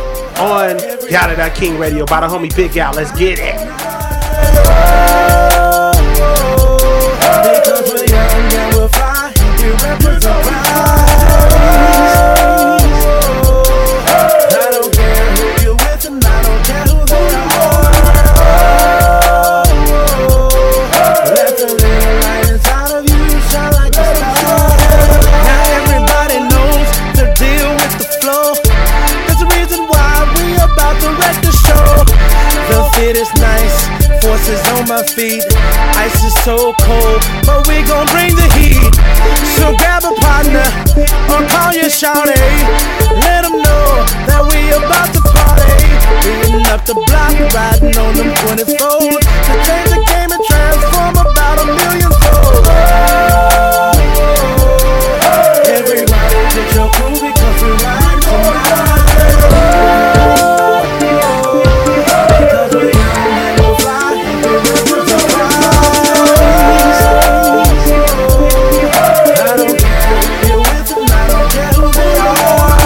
on Yada King Radio by the homie Big Al. Let's get it. Because we're young and we're fly, we represent pride. I don't care who you're with and I don't care who they are. Let the little light inside of you shine like a star. Now everybody knows the deal with the flow. There's a reason why we about to wreck the show. The fit is nice, forces on my feet. Ice is so cold, but we gon' bring the heat. So grab a partner or call your shawty. Let them know that we about to party. Beating up the block, riding on them twenty-fours to change the game and transform about a million souls. Everybody get your crew because we ride tonight. Because we're young and we're fly and we represent Christ. I don't care who you're with and I don't care who they are.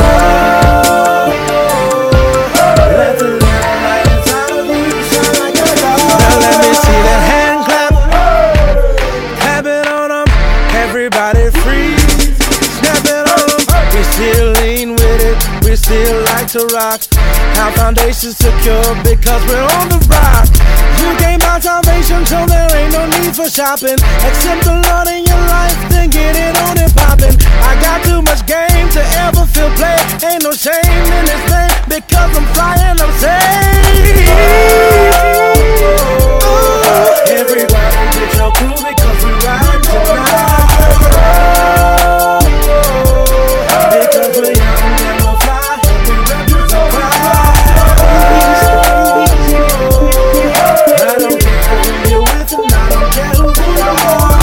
Let the little light inside of you shine like a star. Now let me see that hand clap. Clap it on them. Everybody freeze. Snap it on them. We still lean with it. We still like to rock. Our foundation's secure because we're on the rock. You gain my salvation, so there ain't no need for shopping. Accept the Lord in your life, then get it on and poppin'. I got too much game to ever feel play. Ain't no shame in this thing because I'm flying, I'm safe. Ooh, everybody get your crew because we ride tonight. Because we're young and we're fly and we represent Christ. I don't care who you're with and I don't care who you are.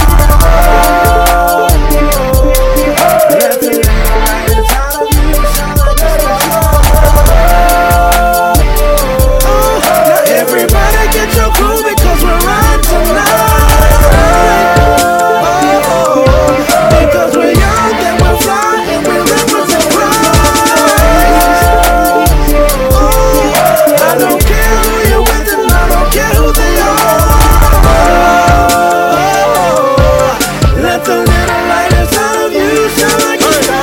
Let the little light inside of you shine like a star. Now everybody get your crew because we're riding tonight. Oh, because we're young and we're fly and we represent Christ. Oh, I don't care who you're with and I don't care who they are. Oh, let the little light inside of you shine like a star.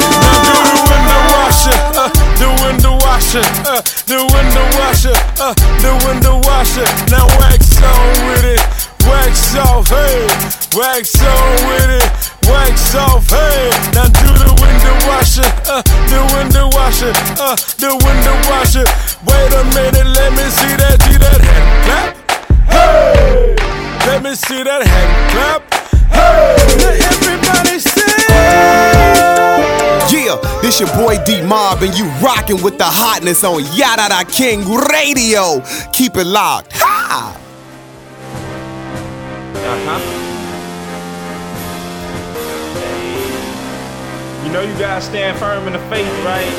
The window washer, uh, the window washer, uh, the window washer. Now wax on with it, wax off, hey. Wax on with it, wax off, hey. Now do the window washer, uh, the window washer. washing, uh, the window washer. Wait a minute, let me see that, see that hand clap. Hey, let me see that hand clap. Hey, now everybody sing. Yeah, this your boy D-Mob and you rockin' with the hotness on Yada Da King Radio. Keep it locked. Ha! Uh-huh. You know you gotta stand firm in the faith, right?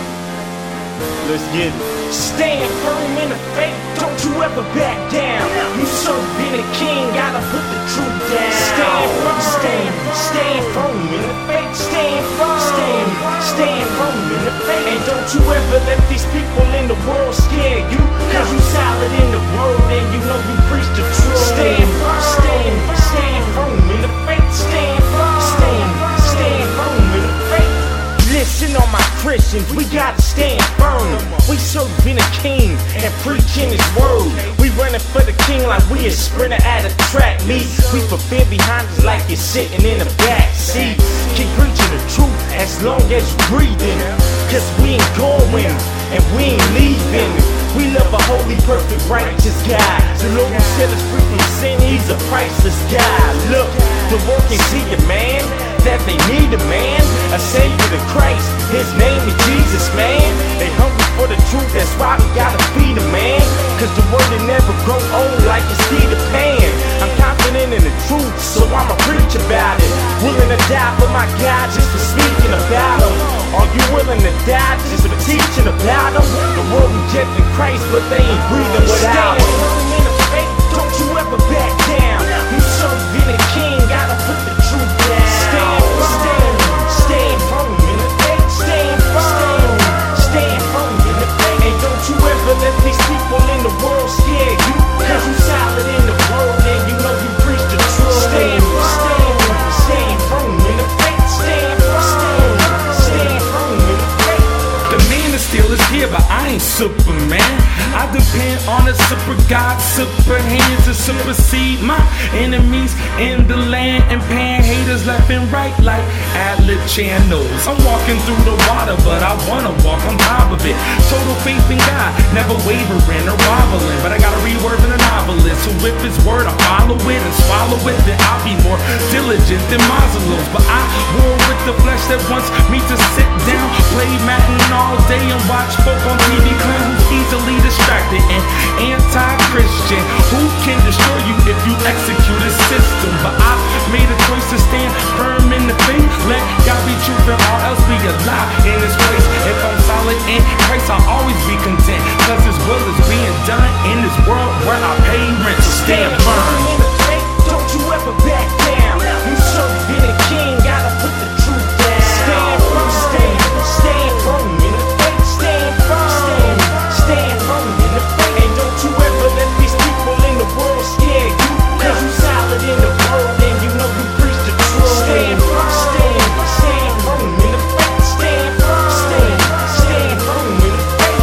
Let's get it. Stand firm in the faith, don't you ever back down. You serving a king, gotta put the truth down. Stand firm, stand, stand firm in the faith. Stand firm, stand, stand firm in the faith. And don't you ever let these people in the world scare you. Cause you solid in the word and you know you preach the truth. Stand firm, stand, stand firm in the faith. Stand firm, stand, stand firm in the faith. Listen on my Christians, we gotta stand firm. We serving a king and preaching his word. We running for the king like we a sprinter at a track meet. We fulfill behind us like you're sitting in the back seat. Keep preaching the truth as long as you breathing. Cause we ain't going and we ain't leaving. We love a holy, perfect, righteous God. The Lord who set us free from sin, he's a priceless God. Look, the world can see a man, that they need a man, a savior to Christ, his name is Jesus, man. They hungry for the truth, that's why we gotta feed a man. Cause the word will never grow old like it's Peter Pan. I'm confident in the truth, so I'ma preach about it. Willing to die for my God just for speaking about him. Are you willing to die just for teaching about him? The world rejecting Christ, but they ain't breathing without him. Stand firm in the faith, don't you ever back down. You serving a king, gotta put the truth down. Stand firm, stand, stand firm in the faith. Stand firm, stand firm in the faith. And don't you ever let these people in the world scare you. Cause you solid in the word and you know you preach the truth. Stand firm, stand firm in the faith. Stand firm, stand firm in the faith. The man is still is here, but I ain't Superman. I depend on a super God, super hands to supersede my enemies in the land and pan haters left and right like outlet channels. I'm walking through the water, but I wanna walk on top of it. Total faith in God, never wavering or wobbling. But I gotta read word than a novelist, so if his word I follow it and swallow it, then I'll be more diligent than Muslims. But I war with the flesh that wants me to sit down, play Madden all day and watch folk on T V clown who's easily distracted and anti-Christian. Who can destroy you if you execute a system? But I made a choice to stand firm in the faith. Let God be truth and all else be a lie in this place. If I'm solid in Christ, I'll always be content. Cause his will is being done in this world where I pay rent. So stand firm in the faith, don't you ever back down. You serving a king, gotta put the truth down. Stand firm, stand, stand firm in the faith. Stand firm, stand, stand firm in the faith. And don't you ever let these people in the world scare you. Cause you solid in the word and you know you preach the truth. Stand firm, stand, stand firm in the faith. Stand firm, stand, stand firm in the faith.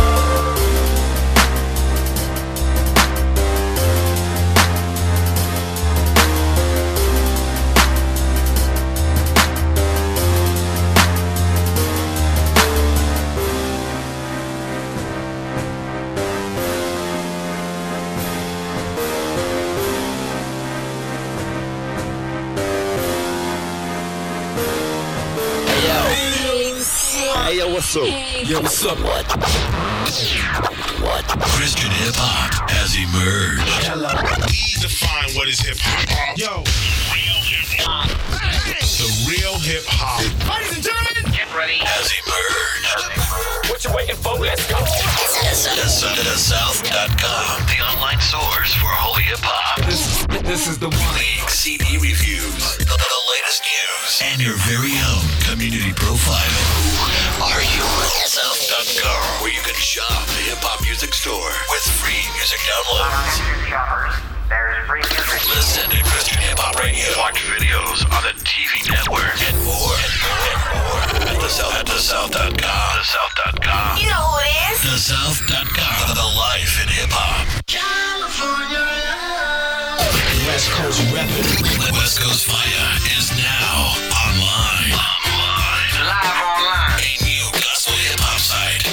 Hey yo, what's up? Yo, what's up? What? What? Christian hip hop has emerged. Hello. We define what is hip hop. Yo, real hip hop. The real hip hop. Ladies and gentlemen, get ready. Has emerged. What you waiting for? Let's go. The South dot com, the online source for holy hip hop. This, this is the one. League C D reviews, the, the latest news, and your very own community profile. Who are you? South dot com, where you can shop the hip hop music store with free music downloads. Listen to Christian Hip Hop Radio. Watch videos on the T V network and more and more and more at the South at the South dot com. The South dot com. You know who it is? The South dot com. The life in hip hop. California West Coast Reppin'. West Coast Fire is now online. Online. Live online. A new gospel hip hop site.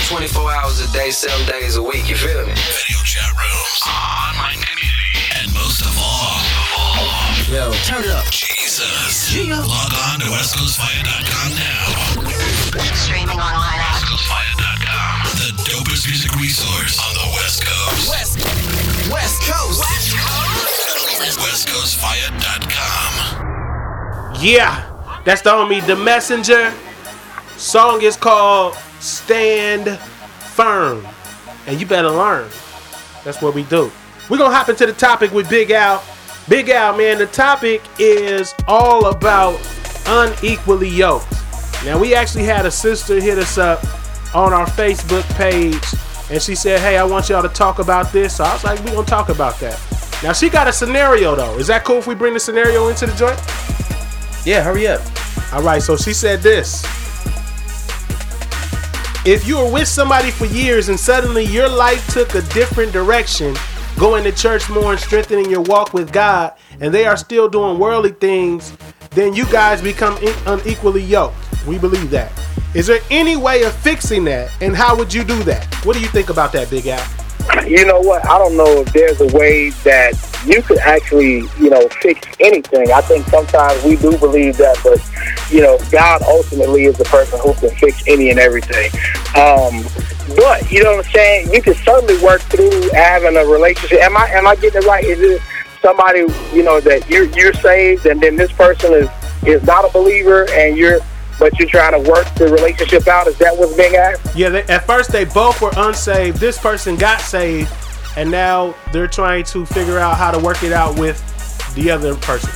twenty-four hours a day, seven days a week, you feel me? Video chat rooms, online community, and most of all, yo, turn it up. Jesus. Yeah. Log on to west coast fire dot com now. Streaming online at west coast fire dot com. The dopest music resource on the West Coast. West, West Coast. West Coast. west coast fire dot com. Yeah, that's the homie The Messenger. Song is called Stand Firm. And you better learn. That's what we do. We're going to hop into the topic with Big Al. Big Al, man, the topic is all about unequally yoked. Now, we actually had a sister hit us up on our Facebook page, and she said, hey, I want y'all to talk about this. So I was like, we're going to talk about that. Now, she got a scenario, though. Is that cool if we bring the scenario into the joint? Yeah, hurry up. All right, so she said this. If you were with somebody for years and suddenly your life took a different direction, going to church more and strengthening your walk with God, and they are still doing worldly things, then you guys become in- unequally yoked. We believe that. Is there any way of fixing that, and how would you do that? What do you think about that, Big Al? You know what? I don't know if there's a way that you could actually, you know, fix anything. I think sometimes we do believe that, but, you know, God ultimately is the person who can fix any and everything. Um, but, you know what I'm saying? You can certainly work through having a relationship. Am I am I getting it right? Is it somebody, you know, that you're, you're saved and then this person is, is not a believer and you're, but you're trying to work the relationship out? Is that what's being asked? Yeah, they, at first they both were unsaved. This person got saved, and now they're trying to figure out how to work it out with the other person.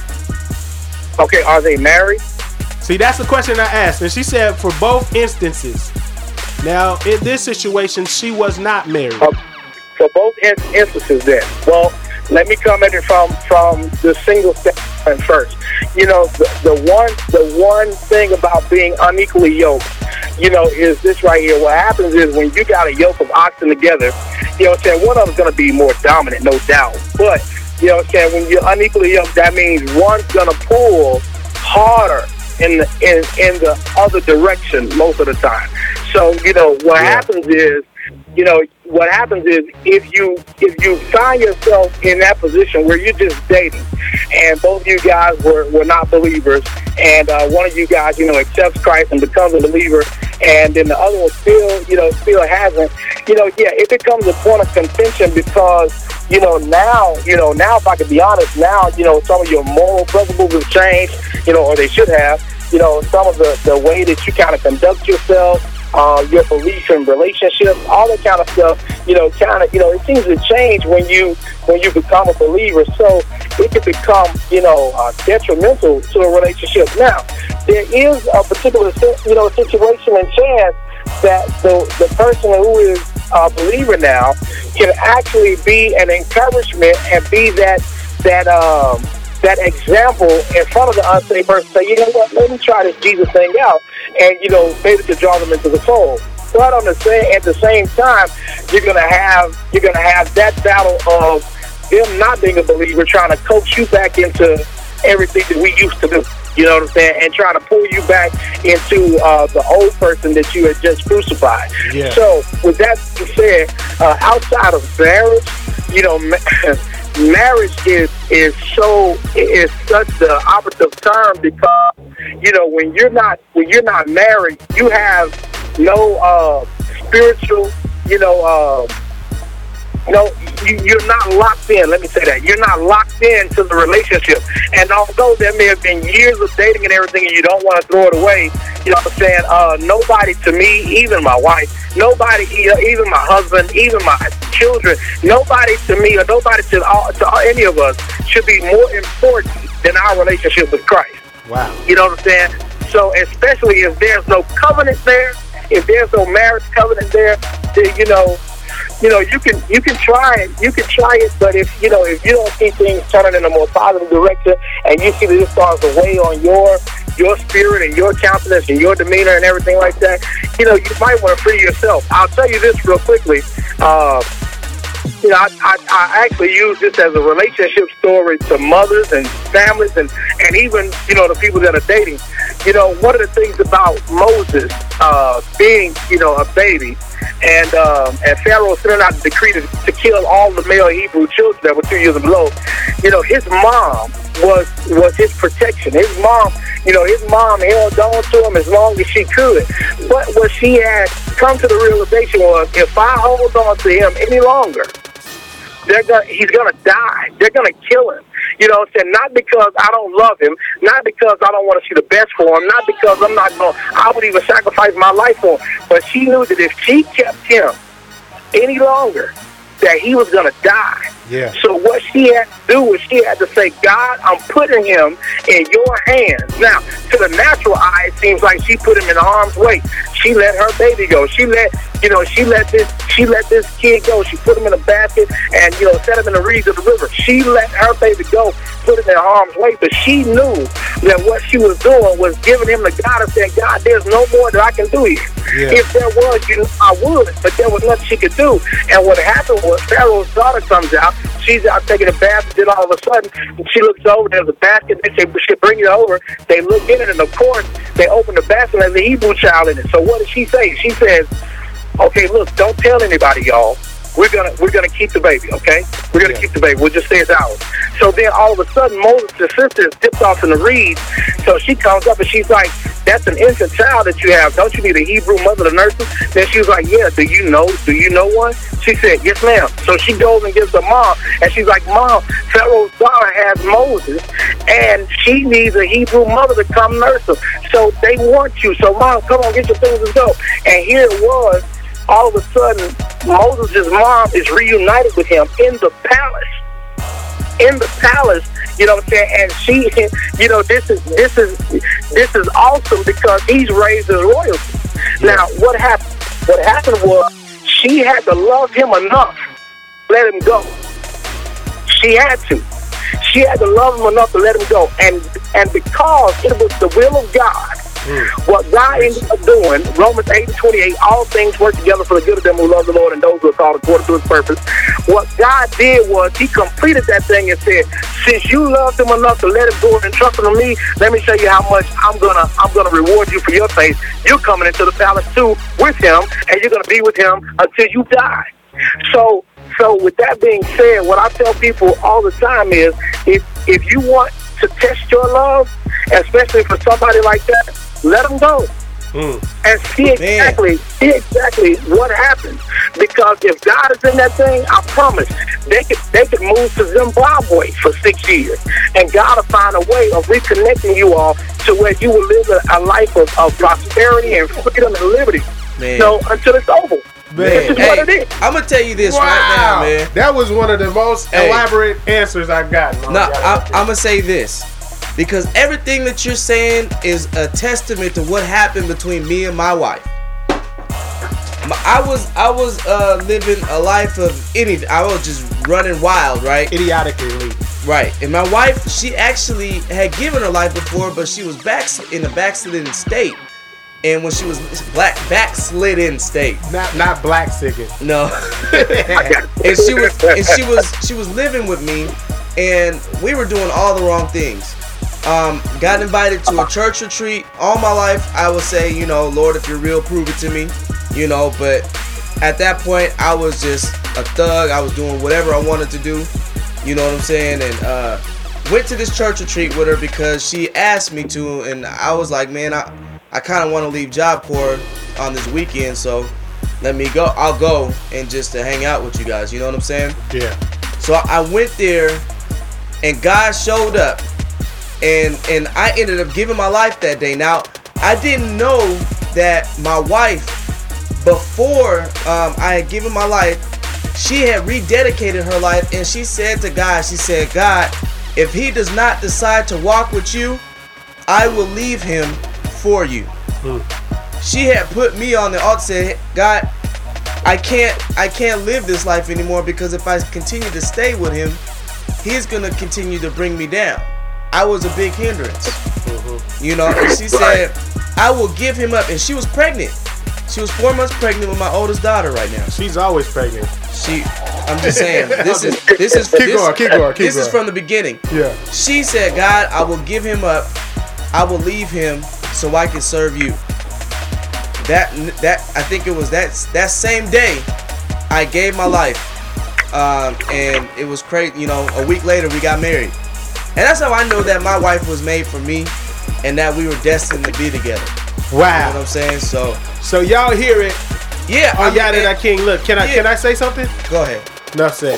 Okay, are they married? See, that's the question I asked, and she said for both instances. Now, in this situation, she was not married. Uh, for both in- instances then. Well, let me come at it from, from the single standpoint first. You know, the, the one the one thing about being unequally yoked, you know, is this right here. What happens is when you got a yoke of oxen together, you know what I'm saying, one of them's going to be more dominant, no doubt. But, you know what I'm saying, when you're unequally yoked, that means one's going to pull harder in the, in, in the other direction most of the time. So, you know, what yeah. happens is, you know, what happens is if you if you find yourself in that position where you're just dating and both of you guys were, were not believers and uh, one of you guys, you know, accepts Christ and becomes a believer and then the other one still, you know, still hasn't, you know, yeah, it becomes a point of contention because, you know, now, you know, now if I could be honest, now, you know, some of your moral principles have changed, you know, or they should have, you know, some of the, the way that you kind of conduct yourself, Uh, your belief in relationships, all that kind of stuff, you know, kind of, you know, it seems to change when you when you become a believer. So it can become, you know, uh, detrimental to a relationship. Now, there is a particular, you know, situation and chance that the the person who is a believer now can actually be an encouragement and be that that um. that example in front of the unsaved person, say, you know what, let me try this Jesus thing out, and, you know, maybe to draw them into the fold. But on the same, at the same time, you're gonna have you're gonna have that battle of them not being a believer, trying to coax you back into everything that we used to do. You know what I'm saying? And trying to pull you back into uh, the old person that you had just crucified. Yeah. So, with that being said, uh, outside of marriage, you know. Marriage is is so is such the operative term because, you know, when you're not when you're not married, you have no uh, spiritual, you know, uh, no, you, you're not locked in. Let me say that you're not locked in to the relationship. And although there may have been years of dating and everything, and you don't want to throw it away, you know what I'm saying? Uh, nobody to me, even my wife, nobody, even my husband, even my children, nobody to me or nobody to, all, to any of us should be more important than our relationship with Christ. Wow. You know what I'm saying? So especially if there's no covenant there, if there's no marriage covenant there, then, you know, you know, you can you can try it, you can try it, but if you know if you don't see things turning in a more positive direction, and you see that it starts to weigh on your your spirit and your countenance and your demeanor and everything like that, you know, you might want to free yourself. I'll tell you this real quickly. Uh, you know, I, I, I actually use this as a relationship story to mothers and families and, and even, you know, the people that are dating. you know, one of the things about Moses uh, being, you know, a baby, and um, and Pharaoh sending out the decree to, to kill all the male Hebrew children that were two years and below, you know, his mom was was his protection. His mom, you know, his mom held on to him as long as she could. But what she had come to the realization was, if I hold on to him any longer, they're gonna, he's going to die. They're going to kill him. You know what I'm saying? Not because I don't love him, not because I don't want to see the best for him, not because I'm not going to, I would even sacrifice my life for him. But she knew that if she kept him any longer, that he was going to die. Yeah. So what she had to do was she had to say, God, I'm putting him in your hands. Now, to the natural eye, it seems like she put him in harm's way. She let her baby go. She let, you know, she let this, she let this kid go. She put him in a basket and, you know, set him in the reeds of the river. She let her baby go, put him in harm's way. But she knew that what she was doing was giving him the God and saying, God, there's no more that I can do here. Yeah. If there was, you know, I would, but there was nothing she could do. And what happened was Pharaoh's daughter comes out. She's out taking a bath, and then all of a sudden, she looks over, there's a basket, they say, she bring it over. They look in it, and of course, they open the basket, and there's a Hebrew child in it. So what does she say? She says, okay, look, don't tell anybody, y'all. We're gonna we're gonna keep the baby, okay? We're gonna yeah. keep the baby. We'll just say it's ours. So then all of a sudden, Moses' sister is dipped off in the reeds. So she comes up and she's like, "That's an infant child that you have. Don't you need a Hebrew mother to nurse him?" Then she was like, "Yeah. Do you know? Do you know one?" She said, "Yes, ma'am." So she goes and gives her mom, and she's like, "Mom, Pharaoh's daughter has Moses, and she needs a Hebrew mother to come nurse him. So they want you. So mom, come on, get your things and go." And here it was. All of a sudden, Moses' mom is reunited with him in the palace. In the palace, you know what I'm saying? And she, you know, this is this is this is awesome because he's raised as royalty. Now, what happened? What happened was she had to love him enough, let him go. She had to. She had to love him enough to let him go, and and because it was the will of God. Mm. What God ended up doing, Romans eight and twenty-eight, all things work together for the good of them who love the Lord and those who are called according to his purpose. What God did was he completed that thing and said, since you loved him enough to let him go and trust in me, let me show you how much I'm gonna I'm gonna reward you for your faith. You're coming into the palace too with him, and you're gonna be with him until you die. So so with that being said, what I tell people all the time is if if you want to test your love, especially for somebody like that, let them go mm. and see exactly, Man. see exactly what happens. Because if God is in that thing, I promise they could they could move to Zimbabwe for six years, and God will find a way of reconnecting you all to where you will live a, a life of, of prosperity and freedom and liberty. Man. So until it's over. Man. This is Hey, what it is. I'm gonna tell you this Wow. right now, man. That was one of the most Hey. elaborate answers I've gotten. No, I, I'm gonna say this. Because everything that you're saying is a testament to what happened between me and my wife. I was I was uh, living a life of anything. I was just running wild, right? Idiotically. Right. And my wife, she actually had given her life before, but she was back in a backslidden state. And when she was black backslidden state, not not black sickened. No. and she was and she was she was living with me, and we were doing all the wrong things. Um, got invited to a church retreat. All my life, I would say, you know, Lord, if you're real, prove it to me, you know. But at that point, I was just a thug. I was doing whatever I wanted to do, you know what I'm saying? And uh, went to this church retreat with her because she asked me to, and I was like, man, I, I kind of want to leave Job Corps on this weekend, so let me go. I'll go and just to hang out with you guys, you know what I'm saying? Yeah. So I went there, and God showed up. And and I ended up giving my life that day. Now, I didn't know that my wife, before um, I had given my life, she had rededicated her life. And she said to God, she said, God, if he does not decide to walk with you, I will leave him for you. Hmm. She had put me on the altar, said, God, I can't, I can't live this life anymore because if I continue to stay with him, he's going to continue to bring me down. I was a big hindrance, mm-hmm. you know, and she said, I will give him up. And she was pregnant. She was four months pregnant with my oldest daughter right now. She's always pregnant. She, I'm just saying, this is, this is, keep this, going, keep going, keep this going. is from the beginning. Yeah. She said, God, I will give him up. I will leave him so I can serve you. That that I think it was that that same day I gave my life, um, and it was crazy. You know, a week later we got married, and that's how I know that my wife was made for me, and that we were destined to be together. Wow. You know what I'm saying? So so y'all hear it? Yeah. Oh, Yada Da King. Look, can I yeah. can I say something? Go ahead. Enough said.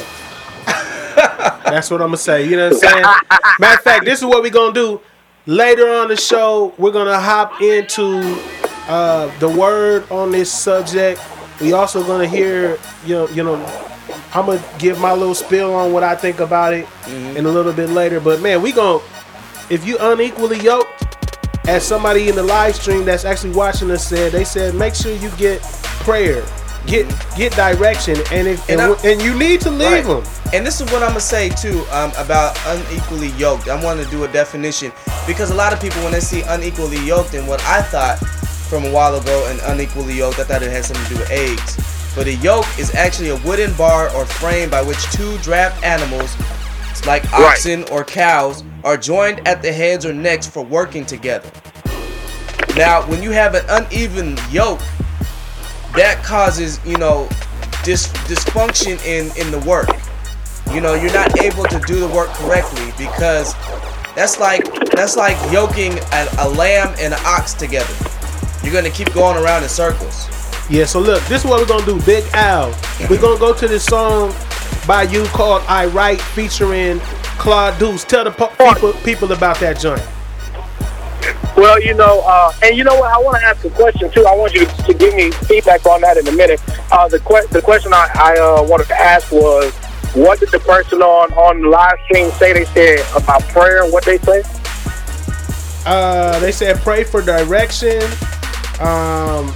That's what I'm gonna say. You know what I'm saying? Matter of fact, this is what we're gonna do. Later on the show, we're gonna hop into uh, the word on this subject. We also gonna hear, you know, you know, I'm gonna give my little spill on what I think about it mm-hmm. in a little bit later. But man, we gonna, if you unequally yoked, as somebody in the live stream that's actually watching us said, they said make sure you get prayer, get get direction, and if and, and, and you need to leave right. them. And this is what I'm gonna say too um, about unequally yoked. I want to do a definition because a lot of people, when they see unequally yoked, and what I thought from a while ago, and unequally yoked, I thought it had something to do with eggs. But a yoke is actually a wooden bar or frame by which two draft animals, like oxen right. or cows, are joined at the heads or necks for working together. Now, when you have an uneven yoke, that causes, you know, dis- dysfunction in, in the work. You know, you're not able to do the work correctly because that's like that's like yoking a, a lamb and an ox together. You're gonna keep going around in circles. Yeah. So look, this is what we're gonna do, Big Al. We're gonna go to this song by you called "I Write" featuring Claude Deuce. Tell the po- people people about that joint. Well, you know, uh, and you know what? I want to ask a question too. I want you to, to give me feedback on that in a minute. Uh, the que- the question I, I uh, wanted to ask was, what did the person on on the live stream say? They said about prayer. What they say? Uh, they said pray for direction. Um,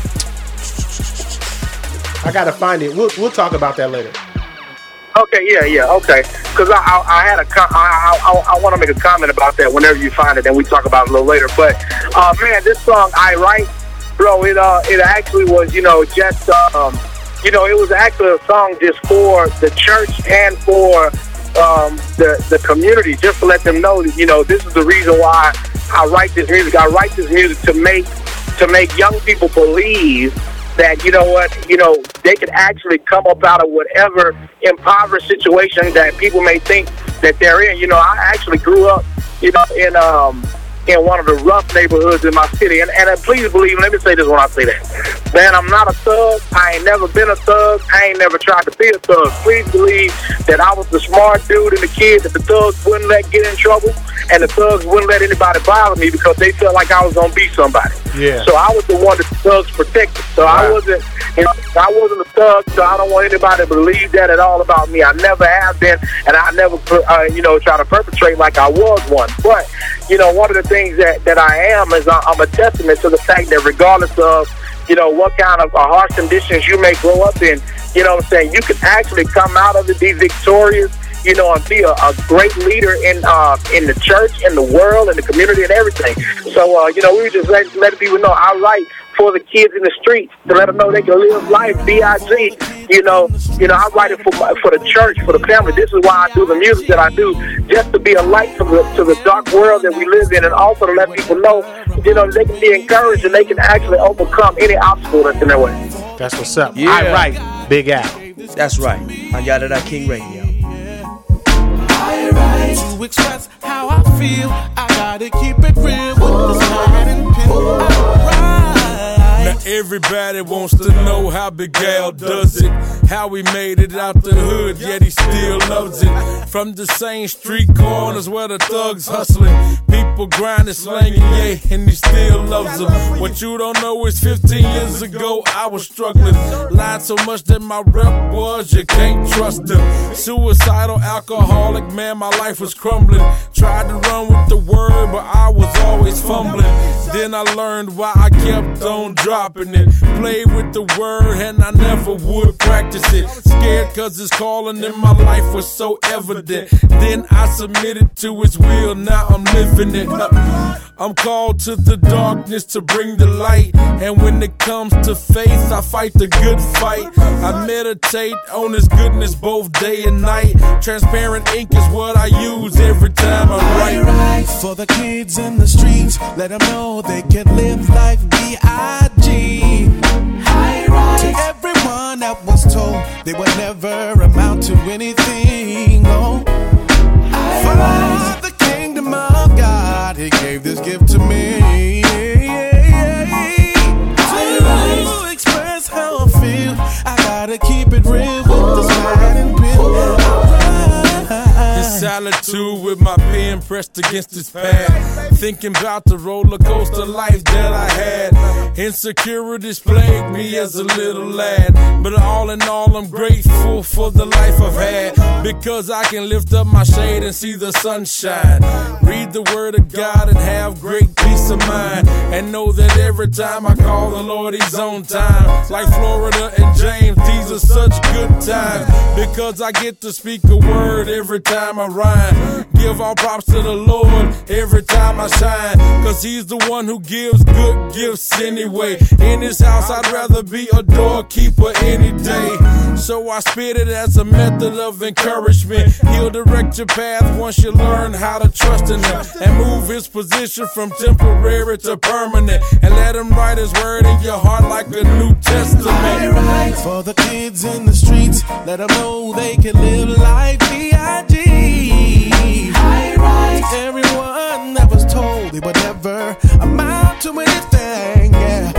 I gotta find it. We'll we'll talk about that later. Okay, yeah, yeah, okay. Because I, I, I had a, com- I, I, I want to make a comment about that whenever you find it, and we talk about it a little later. But uh, man, this song "I Write," bro, it uh, it actually was, you know, just um, you know, it was actually a song just for the church and for um, the the community, just to let them know that, you know, this is the reason why I write this music. I write this music to make to make young people believe that, you know what, you know, they can actually come up out of whatever impoverished situation that people may think that they're in. You know, I actually grew up, you know, in um in one of the rough neighborhoods in my city. And, and uh, please believe, let me say this when I say that. Man, I'm not a thug. I ain't never been a thug. I ain't never tried to be a thug. Please believe that I was the smart dude and the kid that the thugs wouldn't let get in trouble, and the thugs wouldn't let anybody bother me because they felt like I was going to be somebody. Yeah. So I was the one that the thugs protected. So wow. I wasn't, you know, I wasn't a thug, so I don't want anybody to believe that at all about me. I never have been, and I never, uh, you know, try to perpetrate like I was one. But, you know, one of the things that, that I am is I'm a testament to the fact that regardless of, you know, what kind of uh, harsh conditions you may grow up in, you know what I'm saying, you can actually come out of it, be victorious, you know, and be a, a great leader in uh, in the church, in the world, in the community, and everything. So, uh, you know, we just let, let people know I write for the kids in the streets to let them know they can live life, B I G. You know, you know, I write it for my, for the church, for the family. This is why I do the music that I do, just to be a light to the to the dark world that we live in, and also to let people know, you know, they can be encouraged and they can actually overcome any obstacle that's in their way. That's what's up. Yeah. I write, Big Al. That's right. On Yada Da King Radio. I write to express how I feel. I gotta keep it real with this pad and pen. I write. Now everybody wants to know how Big Al does it, how he made it out the hood, yet he still loves it. From the same street corners where the thugs hustling, people grinding, slanging, yeah, and he still loves them. What you don't know is fifteen years ago I was struggling, lied so much that my rep was you can't trust them. Suicidal, alcoholic, man, my life was crumbling. Tried to run with the word, but I was always fumbling. Then I learned why I kept on dropping it. Played with the word and I never would practice it. Scared cause his calling in my life was so evident. Then I submitted to his will, now I'm living it. I'm called to the darkness to bring the light. And when it comes to faith, I fight the good fight. I meditate on his goodness both day and night. Transparent ink is what I use every time I write. I write for the kids in the streets. Let them know they can live life B I G. I write to everyone that was told they would never amount to anything. Oh, I for write the kingdom of God, he gave this gift to me. To express how I feel, I gotta keep it real with this pad and pen. In solitude with my pen pressed against his pad, thinking about the roller coaster life that I had. Insecurities plagued me as a little lad, but all in all I'm grateful for the life I've had, because I can lift up my shade and see the sunshine, read the word of God and have great peace of mind, and know that every time I call the Lord he's on time. Like Florida and James, these are such good times, because I get to speak a word every time I rhyme. Give all props to the Lord every time I shine, cause he's the one who gives good gifts anyway. In his house I'd rather be a doorkeeper any day. So I spit it as a method of encouragement. He'll direct your path once you learn how to trust in him, and move his position from temporary to permanent, and let him write his word in your heart like a New Testament. I write for the kids in the streets. Let them know they can live life B I G. I write to everyone that was told they would never amount to anything. Yeah.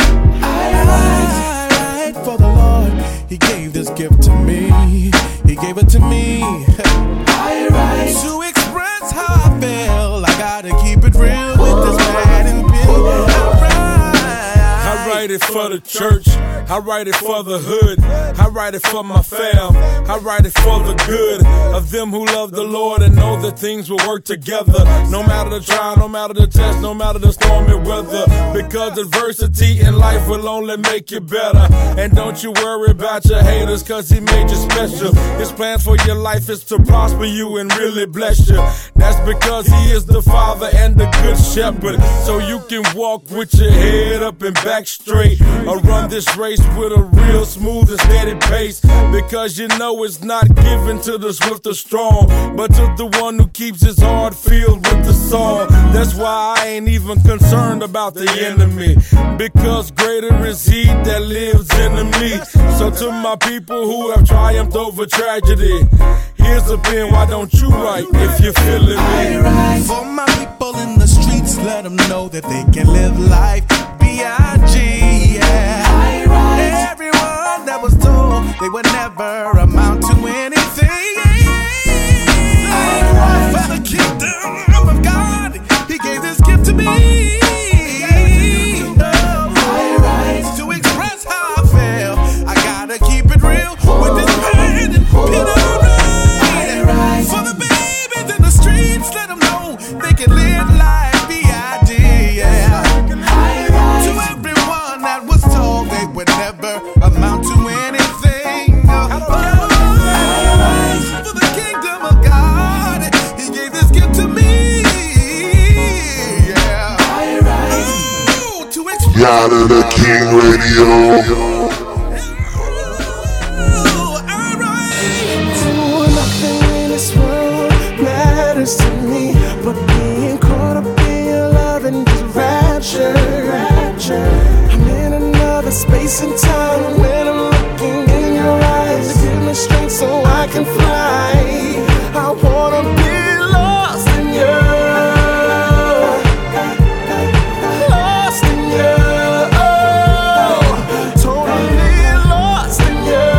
I write, I write for the Lord. He gave this gift to me. He gave it to me. I write to express how I feel. I gotta keep it real with this pad and pen. I write. I write it for the church, I write it for the hood, I write it for my fam, I write it for the good of them who love the Lord and know that things will work together. No matter the trial, no matter the test, no matter the stormy weather, because adversity in life will only make you better. And don't you worry about your haters, cause he made you special. His plan for your life is to prosper you and really bless you. That's because he is the Father and the Good Shepherd, so you can walk with your head up and back straight, or run this race with a real smooth and steady pace, because you know it's not given to the swift or strong, but to the one who keeps his heart filled with the song. That's why I ain't even concerned about the enemy, because greater is he that lives in me. So to my people who have triumphed over tragedy, here's a pen, why don't you write if you're feeling me? I write for my people in the streets. Let them know that they can live life B I G. Yeah. I write everyone that was told they would never amount to anything. I write for the kingdom of God. He gave this gift to me. Oh, I write to express how I feel. I gotta keep it real with this pen and pen. I write for the babies in the streets. Let them know they can live life B I D. Yeah. To everyone that was told they would never amount to anything. Oh, for the kingdom of God, he gave this gift to me. Yeah. Oh, to express Yada the King Radio. Nothing in this world matters to me but being caught up in your love and this rapture, rapture. I'm in another space and time when I'm looking in your eyes. Give me strength so I can fly. I wanna be lost in you, lost in you, oh, totally lost in you.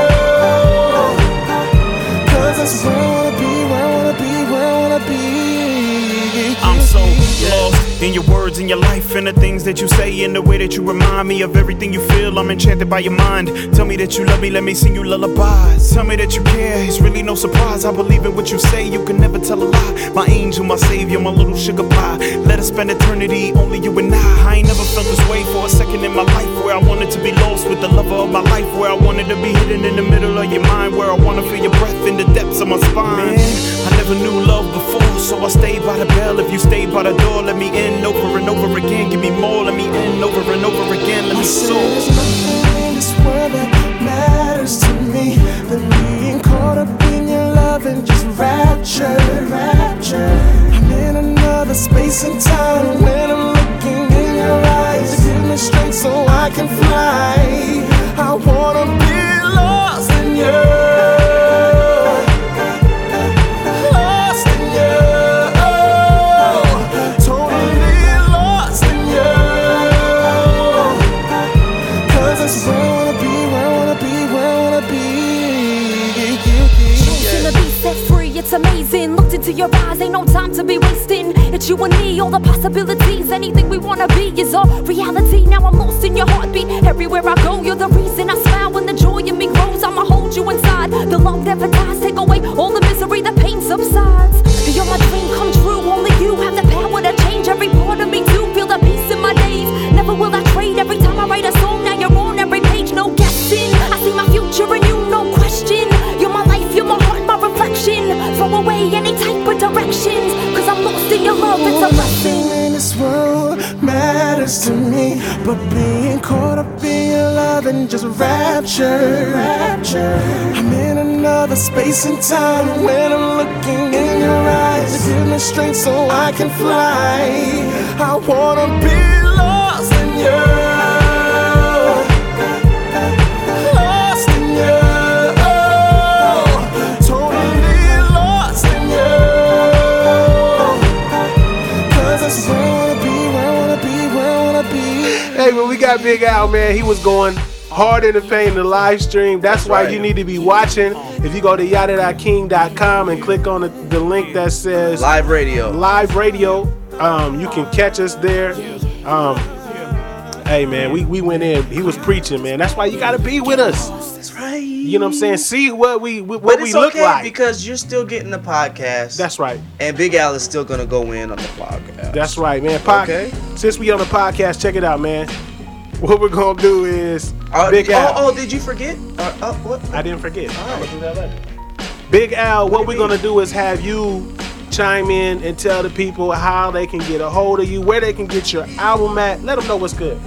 Cause that's where I wanna be, where I wanna be, where I wanna be. I'm so lost in your words and your life and the things that you say and the way that you remind me of everything you feel. I'm enchanted by your mind. Tell me that you love me, let me sing you lullabies. Tell me that you care, it's really no surprise. I believe in what you say, you can never tell a lie. My angel, my savior, my little sugar pie. Let us spend eternity, only you and I. I ain't never felt this way for a second in my life, where I wanted to be lost with the lover of my life, where I wanted to be hidden in the middle of your mind, where I wanna feel your breath in the depths of my spine. Man, I never knew love before, so I stayed by the bell. If you stayed by the door, let me in over and over again. Give me more, let me in over and over again. Let me soar. There's nothing in this world that matters to me than being caught up in your love and just rapture, rapture. I'm in another space and time when I'm looking in your eyes. Give me strength so I can fly. I wanna be lost in you. It's amazing, looked into your eyes, ain't no time to be wasting. It's you and me, all the possibilities. Anything we wanna be is our reality. Now I'm lost in your heartbeat. Everywhere I go, you're the reason I smile when the joy in me grows. I'ma hold you inside. The love never dies. Take away all the misery, the pain subsides. You're my dream come true. Only you have the power to change every part of me to feel the peace in my days. Never will I trade. Every time I write a song, now you're on every page, no guessing. I see my future in you, no question. You're my life, you're my heart, my reflection. Throw away any type of directions, cause I'm lost in your love, it's a blessing. In this world matters to me, but being caught up in your love and just rapture, rapture. I'm in another space and time when I'm looking in your eyes. Give me strength so I can fly. I wanna be lost in you. Hey, but we got Big Al, man. He was going hard in the paint in the live stream. That's, That's why right. you need to be watching. If you go to yada dot king dot com and click on the, the link that says Live Radio. Live Radio, um, you can catch us there. Um, hey, man, we, we went in. He was preaching, man. That's why you got to be with us. That's right. You know what I'm saying? See what we what but we it's look okay like. Because you're still getting the podcast. That's right. And Big Al is still going to go in on the podcast. That's right, man. Pod- okay. Since we on the podcast, check it out, man. What we're going to do is uh, Big did, Al. Oh, oh, did you forget? Uh, uh, what? I didn't forget. All I'm right. going to do that later. Big Al, what, what we're going to do is have you chime in and tell the people how they can get a hold of you, where they can get your album at. Let them know what's good.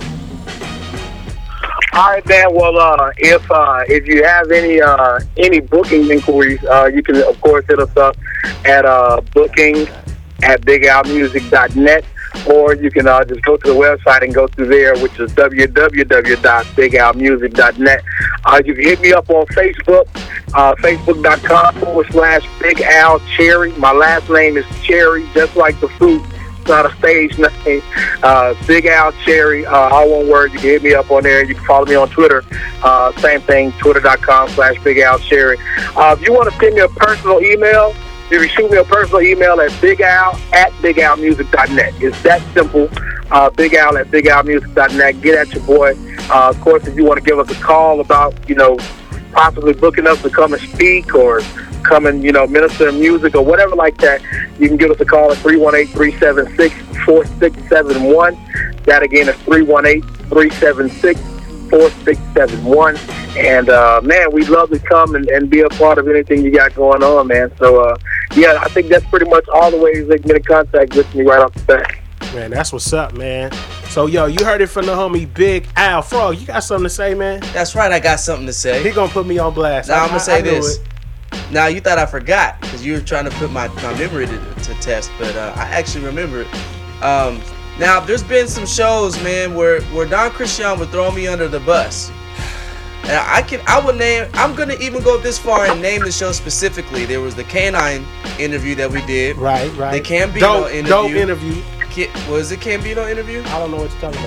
All right, man. Well, uh, if uh, if you have any uh, any booking inquiries, uh, you can of course hit us up at uh, booking at big al music dot net, or you can uh, just go to the website and go through there, which is w w w dot big al music dot net. Uh, you can hit me up on Facebook, uh, facebook dot com forward slash Big Al Cherry. My last name is Cherry, just like the fruit. It's not a stage name. Uh, Big Al Cherry, uh, all one word. You can hit me up on there. You can follow me on Twitter. Uh, same thing, twitter dot com slash Big Al Cherry. Uh, if you want to send me a personal email, you can shoot me a personal email at Big Al at big al music dot net. It's that simple. Uh, Big Al at big al music dot net. Get at your boy. Uh, of course, if you want to give us a call about, you know, possibly booking us to come and speak or come and, you know, minister music or whatever like that, you can give us a call at three one eight, three seven six, four six seven one. That again is three one eight, three seven six, four six seven one. And, uh, man, we'd love to come and, and be a part of anything you got going on, man. So, uh, yeah, I think that's pretty much all the ways they can get in contact with me right off the bat. Man, that's what's up, man. So, yo, you heard it from the homie Big Al. Frog, you got something to say, man? That's right, I got something to say. He gonna put me on blast. Now, I, I'm gonna I, say I this. Now, you thought I forgot because you were trying to put my, my memory to, to test, but uh, I actually remember it. Um, now, there's been some shows, man, where, where Don Christian would throw me under the bus. And I can, I would name, I'm going to even go this far and name the show specifically. There was the K nine interview that we did. Right, right. The Cambino dope, interview. Dope interview. Ki- was it Cambino interview? I don't know what you're talking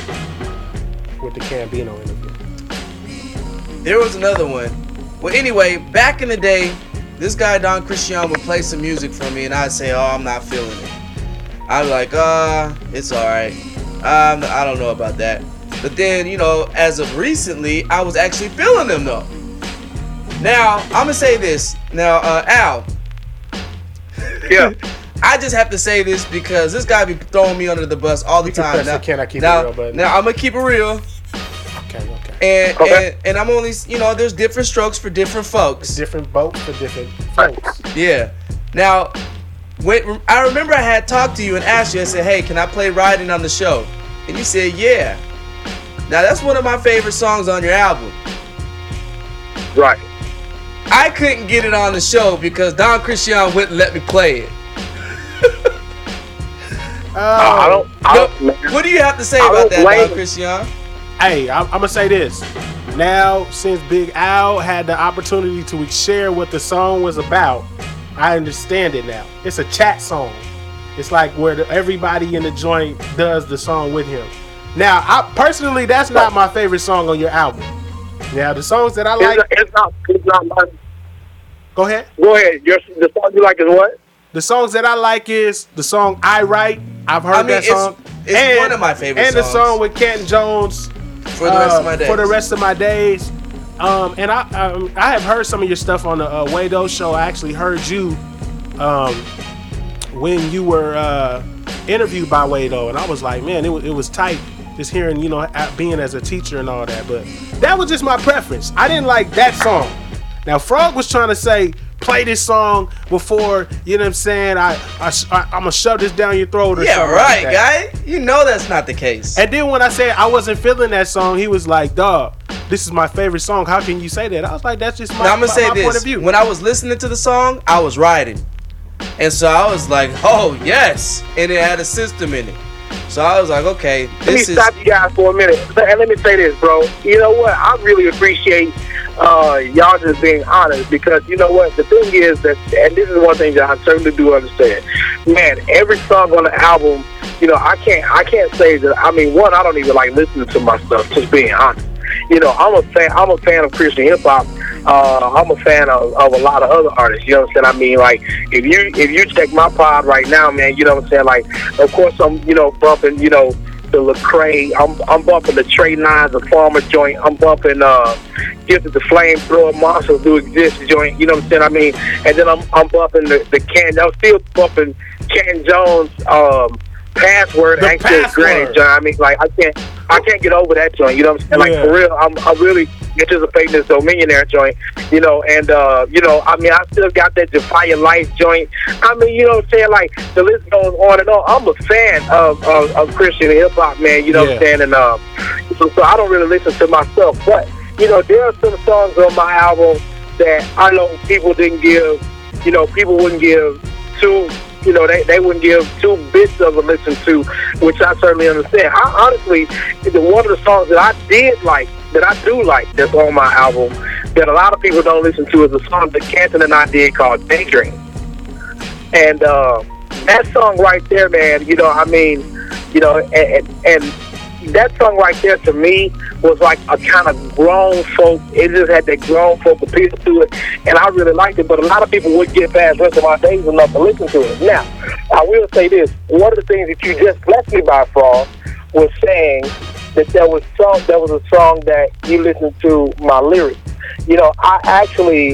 about with the Cambino interview. There was another one. Well, anyway, back in the day, this guy Don Christian would play some music for me, and I'd say, "Oh, I'm not feeling it." I'd be like, "Uh, it's all right. Um, I don't know about that." But then, you know, as of recently, I was actually feeling them though. Now, I'm gonna say this. Now, uh, Al. Yeah. I just have to say this because this guy be throwing me under the bus all the You can time. press Now, the can I keep it now, real button. now I'm gonna keep it real. Okay, okay. And, Okay. and and I'm only, you know, there's different strokes for different folks. Different boats for different folks. Yeah. Now, when I remember I had talked to you and asked you, I said, hey, can I play Riding on the show? And you said, yeah. Now, that's one of my favorite songs on your album. Right. I couldn't get it on the show because Don Christian wouldn't let me play it. Uh, I don't. I don't What do you have to say I about don't that, blame Don Christian? Hey, I'm, I'm gonna say this. Now, since Big Al had the opportunity to share what the song was about, I understand it now. It's a chat song. It's like where the, everybody in the joint does the song with him. Now, I personally, that's not my favorite song on your album. Now, the songs that I like, It's, it's not. It's not mine. Go ahead. Go ahead. Your, the song you like is what? The songs that I like is the song "I Write." I've heard I mean, that it's- song. it's and, one of my favorite And the songs. song with Canton Jones, For the rest uh, of my days. For the rest of my days. Um, and I um, I have heard some of your stuff on the uh, Wado show. I actually heard you um, when you were uh, interviewed by Wado, and I was like, man, it was it was tight just hearing, you know, at- being as a teacher and all that. But that was just my preference. I didn't like that song. Now Frog was trying to say, play this song before, you know what I'm saying, I, I, I, I'm gonna shove this down your throat or Yeah, something right, like that. guy. You know that's not the case. And then when I said I wasn't feeling that song, he was like, dog, this is my favorite song. How can you say that? I was like, that's just my, Now I'm gonna my, say my this: point of view. when I was listening to the song, I was riding, and so I was like, "Oh yes," and it had a system in it. So I was like, "Okay, Let me this is." stop you guys for a minute. And let me say this, bro. You know what? I really appreciate uh, y'all just being honest, because you know what? The thing is that, and this is one thing that I certainly do understand. Man, every song on the album, you know, I can't, I can't say that. I mean, one, I don't even like listening to my stuff. Just being honest. You know, I'm a fan. I'm a fan of Christian hip hop. Uh, I'm a fan of, of a lot of other artists. You know what I'm saying? I mean, like, if you if you check my pod right now, man, you know what I'm saying? Like, of course, I'm you know bumping, you know, the Lecrae. I'm I'm bumping the Trey Nines, the Farmer joint. I'm bumping uh, Gifted the Flamethrower, Monsters Do Exist joint. You know what I'm saying? I mean, and then I'm I'm bumping the the Can. I'm still bumping Canton Jones. Um, Password, actually, Granny John. I mean, like, I can't, I can't get over that joint. You know what I'm saying? Like, Yeah. for real, I'm, I'm really anticipating this Dominionaire joint. You know, and uh, you know, I mean, I still got that Defy Life joint. I mean, you know what I'm saying? Like, the list goes on and on. I'm a fan of of, of Christian hip hop, man. You know what I'm saying? And uh, so, so I don't really listen to myself, but you know, there are some songs on my album that I know people didn't give. You know, people wouldn't give two. You know, they, they wouldn't give two bits of a listen to, which I certainly understand. I honestly, the one of the songs that I did like, that I do like, that's on my album, that a lot of people don't listen to, is a song that Canton and I did called Daydream. And uh, that song right there, man, you know, I mean, you know, and, and, and that song right there to me was like a kind of grown folk. It just had that grown folk appeal to it, and I really liked it. But a lot of people wouldn't get past the rest of my days enough to listen to it. Now, I will say this: one of the things that you just blessed me by, Frog, was saying that there was song, there was a song that you listened to my lyrics. You know, I actually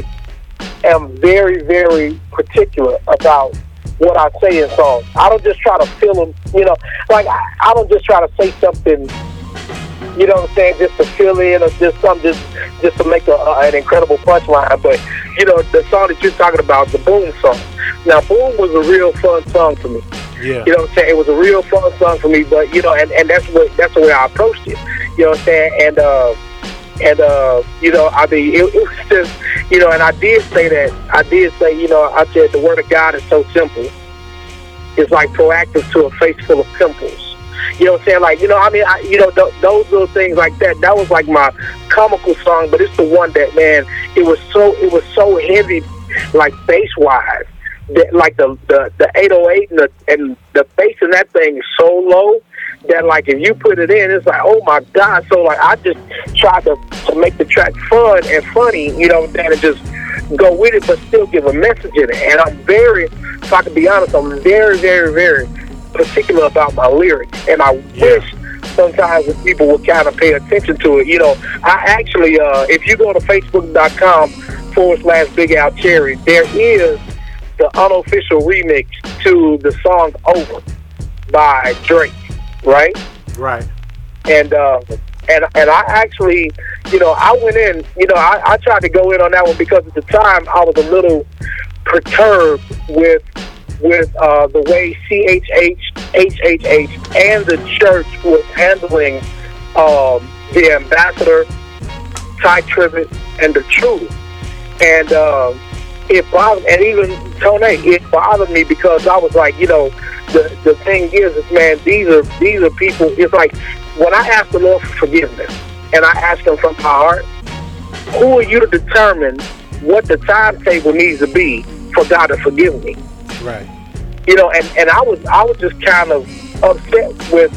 am very, very particular about what I say in songs. I don't just try to fill them, you know, like I, I don't just try to say something, you know what I'm saying, just to fill in or just something, just, just to make a, a, an incredible punchline. But, you know, the song that you're talking about, the Boom song. Now, Boom was a real fun song for me. Yeah. You know what I'm saying? It was a real fun song for me, but, you know, and, and that's what that's the way I approached it. You know what I'm saying? And, uh, And, uh, you know, I mean, it, it was just, you know, and I did say that, I did say, you know, I said the word of God is so simple. It's like proactive to a face full of pimples. You know what I'm saying? Like, you know, I mean, I, you know, th- those little things like that, that was like my comical song, but it's the one that, man, it was so, it was so heavy, like bass-wise, that, like the, the, the eight oh eight and the, and the bass in that thing is so low that, like, if you put it in, it's like, oh my God. So, like, I just tried to, to make the track fun and funny, you know what I'm saying, and just go with it, but still give a message in it. And I'm very, if I can be honest, I'm very, very, very particular about my lyrics. And I wish sometimes that people would kind of pay attention to it. You know, I actually, uh, if you go to facebook.com forward slash Big Al Cherry, there is the unofficial remix to the song "Over" by Drake, right? Right. And uh, and and I actually, you know, I went in, you know, I, I tried to go in on that one because at the time I was a little perturbed with with uh, the way C H H, H H H, and the church was handling um, the ambassador, Ty Tribbett, and the Truth. And um, it bothered, and even Tony, it bothered me because I was like, you know, the the thing is, is man, these are these are people. It's like when I ask the Lord for forgiveness, and I ask Him from my heart, who are you to determine what the timetable needs to be for God to forgive me? Right. You know, and, and I was I was just kind of upset with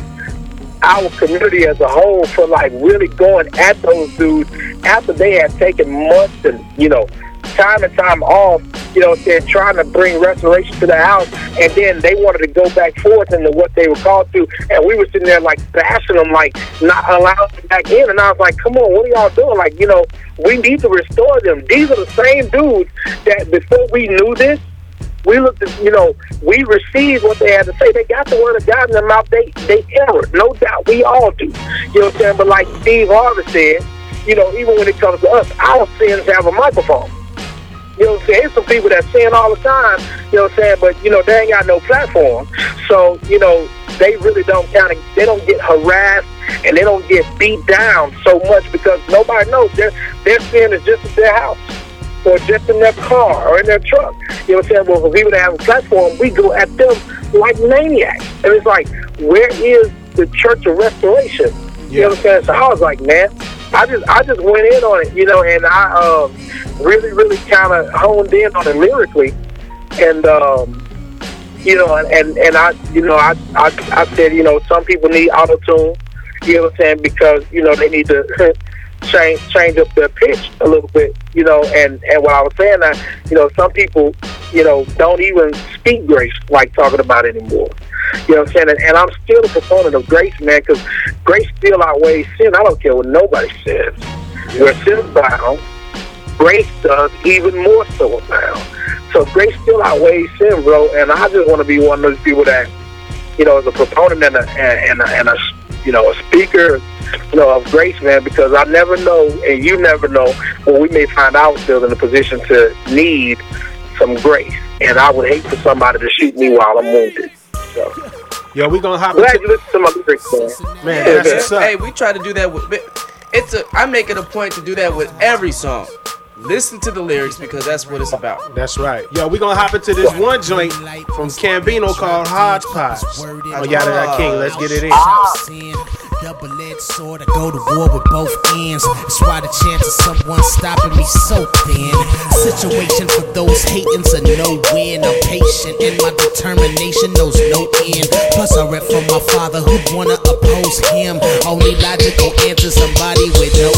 our community as a whole for like really going at those dudes after they had taken months and, you know, time and time off, you know, they're trying to bring restoration to the house, and then they wanted to go back forth into what they were called to, and we were sitting there like bashing them, like not allowing them back in, and I was like, come on, what are y'all doing? Like, you know, we need to restore them. These are the same dudes that before we knew this, we looked at, you know, we received what they had to say. They got the word of God in their mouth. They they erred, no doubt. We all do. You know what I'm saying? But like Steve Harvey said, you know, even when it comes to us, our sins have a microphone. You know what I'm saying? There's some people that sin all the time, you know what I'm saying, but, you know, they ain't got no platform. So, you know, they really don't kind of, they don't get harassed and they don't get beat down so much because nobody knows their, their sin is just at their house or just in their car or in their truck. You know what I'm saying? Well, for people that have a platform, we go at them like maniacs. And it's like, where is the Church of Restoration? You know what I'm saying? So I was like, man, I just I just went in on it, you know, and I um, really, really kind of honed in on it lyrically. And, um, you know, and, and, and I, you know, I, I, I said, you know, some people need auto-tune, you know what I'm saying, because, you know, they need to change change up their pitch a little bit, you know, and, and what I was saying, that, you know, some people, you know, don't even speak grace like talking about it anymore. You know what I'm saying? And, and I'm still a proponent of grace, man, because grace still outweighs sin. I don't care what nobody says. Yeah. Where sin abounds, grace does even more so abound. So grace still outweighs sin, bro. And I just want to be one of those people that, you know, is a proponent and a, and a, and a you know, a speaker, you know, of grace, man, because I never know, and you never know, when we may find ourselves in a position to need some grace. And I would hate for somebody to shoot me while I'm wounded. So. Yo, we gonna hop Glad into you listen to my lyrics, man. Man, that's what's up. Hey, we try to do that with. It's a. I make it a point to do that with every song. Listen to the lyrics because that's what it's about. That's right. Yo, we gonna hop into this one joint from Cambino called Hodgepodge. Oh, Yada That King. Let's get it in. Double-edged sword, I go to war with both ends. That's why the chance of someone stopping me so thin. Situation for those hating's a no-win. I'm patient and my determination knows no end. Plus I rep for my father who'd wanna oppose him. Only logical answer, somebody with no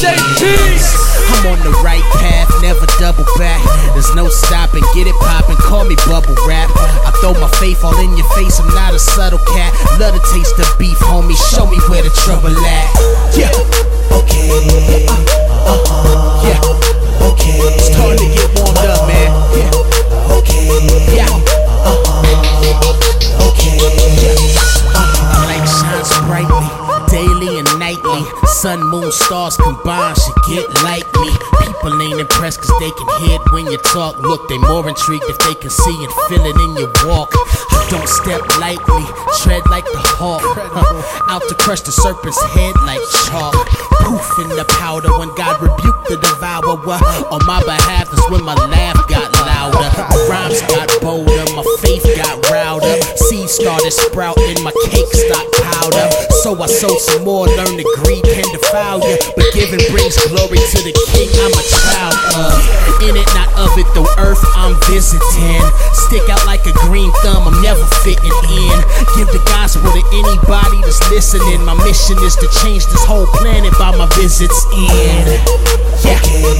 sins. I'm on the right path, never double back. There's no stopping, get it poppin', call me bubble wrap. I throw my faith all in your face, I'm not a subtle cat. Love to taste the beef, homie, show me where the trouble at. Yeah, okay, uh, uh-huh, yeah, okay. It's starting to get warmed up, man. Yeah, okay, yeah, uh-huh, okay, yeah. Uh-huh. My light shines brightly, daily and nightly. Sun, moon, stars combined should get like me. People ain't impressed cause they can hear it when you talk. Look, they more intrigued if they can see and feel it in your walk. I don't step lightly, tread like the hawk. Huh. Out to crush the serpent's head like chalk. Poof in the powder when God rebuked the devourer. On my behalf is when my laugh got louder. My rhymes got bolder, my faith got router. Seeds started sprouting, my cake stock powder. So I sowed some more, learned that greed can defile you, but giving brings glory to the King I'm a child of. In it, not of it, though earth I'm visiting. Stick out like a green thumb, I'm never fitting in. Give the gospel to anybody that's listening. My mission is to change this whole planet by my visits in. Yeah,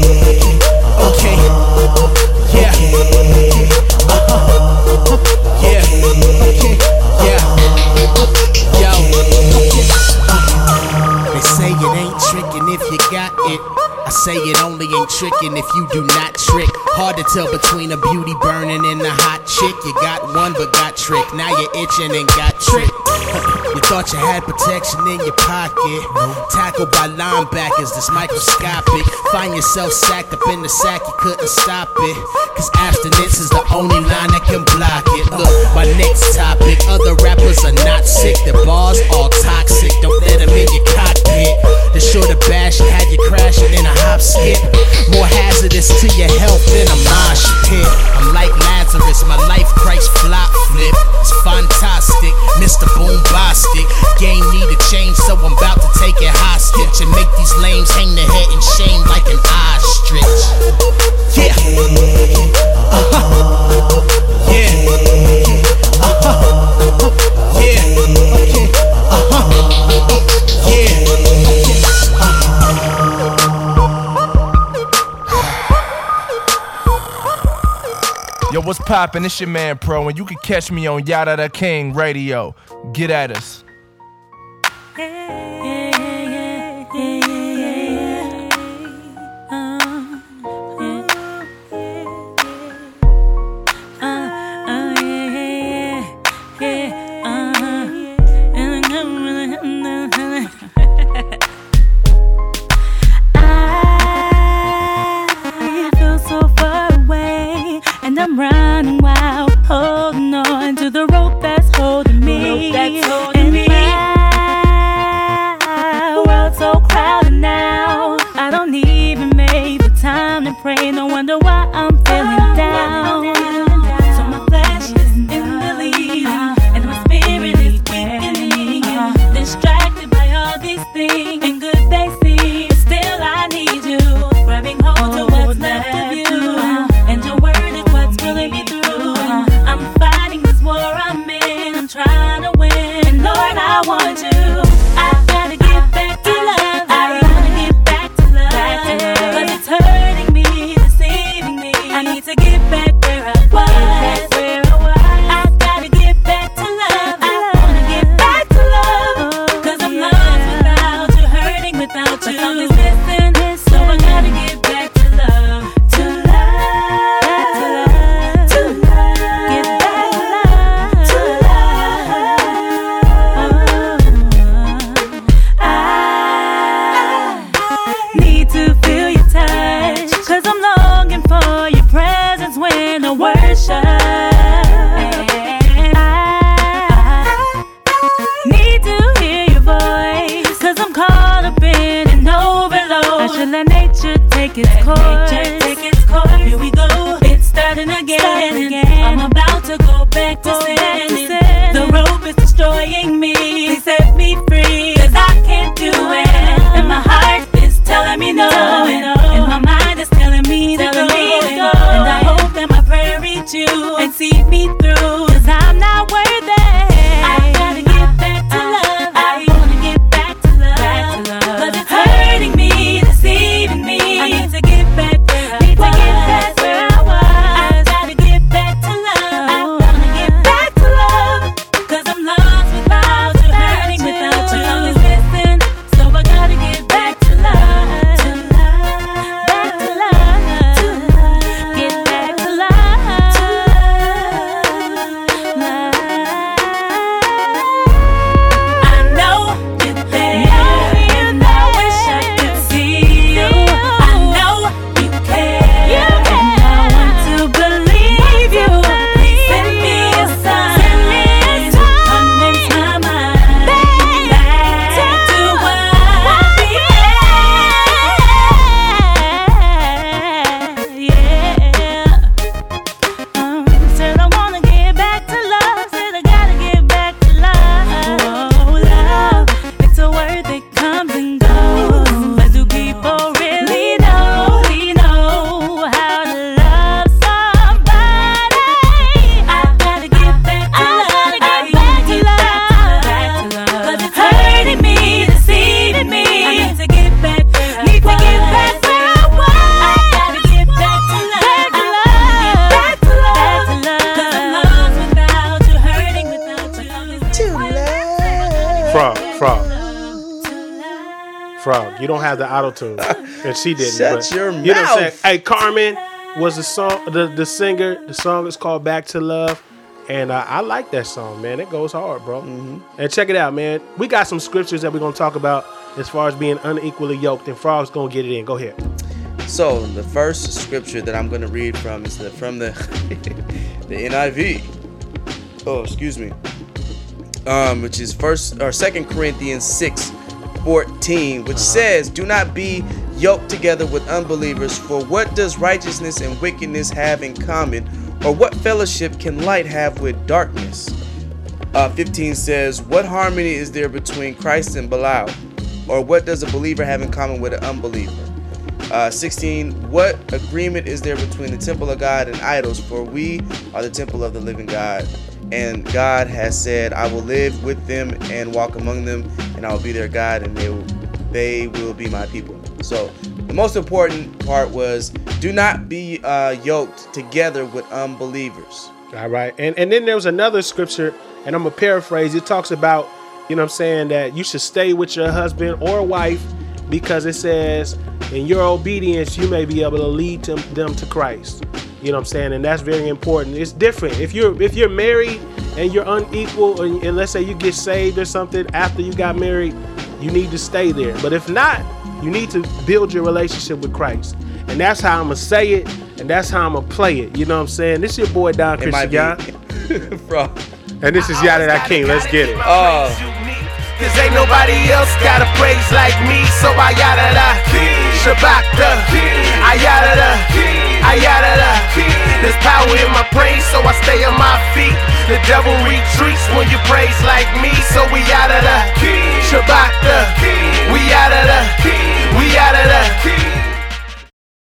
okay, yeah, uh-huh, yeah, okay, yeah, yo. They say it ain't trickin' if you got it. I say it only ain't tricking if you do not trick. Hard to tell between a beauty burning and a hot chick. You got one but got tricked. Now you're itching and got tricked. You thought you had protection in your pocket. Tackled by linebackers, this microscopic. Find yourself sacked up in the sack, you couldn't stop it. Cause abstinence is the only line that can block it. Look, my next topic. Other rappers are not sick. The bars all toxic. Don't let them in your cockpit. The sure to bash and have you crashing in a hop skip. More hazardous to your health than a mosh pit. I'm like Lazarus, my life Christ flop flip. It's fantastic, Mister Boombastic. Game need a change, so I'm about to take it hostage and make these lames hang their head in shame like an ostrich. Yeah. Uh-huh. Yeah. Uh-huh. Yeah. Okay. Uh-huh. Yeah. Yo, what's poppin'? It's your man Pro, and you can catch me on Yada the King Radio. Get at us. I'm running wild, holding on to the rope that's holding me. Rope that's holding and me. I Frog, you don't have the auto tune, and she didn't. Shut but, your you know what I'm mouth. saying? Hey, Carmen was the song, the, the singer. The song is called "Back to Love," and uh, I like that song, man. It goes hard, bro. Mm-hmm. And check it out, man. We got some scriptures that we're gonna talk about as far as being unequally yoked, and Frog's gonna get it in. Go ahead. So the first scripture that I'm going to read from is the, from the the N I V. Oh, excuse me. Um, which is first or Second Corinthians six fourteen, which uh-huh. says, "Do not be yoked together with unbelievers. For what does righteousness and wickedness have in common, or what fellowship can light have with darkness?" Uh, fifteen says, "What harmony is there between Christ and Belial, or what does a believer have in common with an unbeliever?" Uh, sixteen, "What agreement is there between the temple of God and idols? For we are the temple of the living God. And God has said, I will live with them and walk among them, and I will be their God, and they will, they will be my people." So the most important part was, do not be uh, yoked together with unbelievers. All right. And, and then there was another scripture, and I'm going to paraphrase. It talks about, you know what I'm saying, that you should stay with your husband or wife because it says, in your obedience, you may be able to lead to them to Christ. You know what I'm saying? And that's very important. It's different. If you're if you're married and you're unequal, and, and let's say you get saved or something after you got married, you need to stay there. But if not, you need to build your relationship with Christ. And that's how I'm going to say it, and that's how I'm going to play it. You know what I'm saying? This is your boy, Don Christian Young. And this is Yada That King. Let's get it. Oh. Cause ain't nobody else got a praise like me, so I yada da, Shabbat da, I yada da, I yada da. There's power in my praise, so I stay on my feet. The devil retreats when you praise like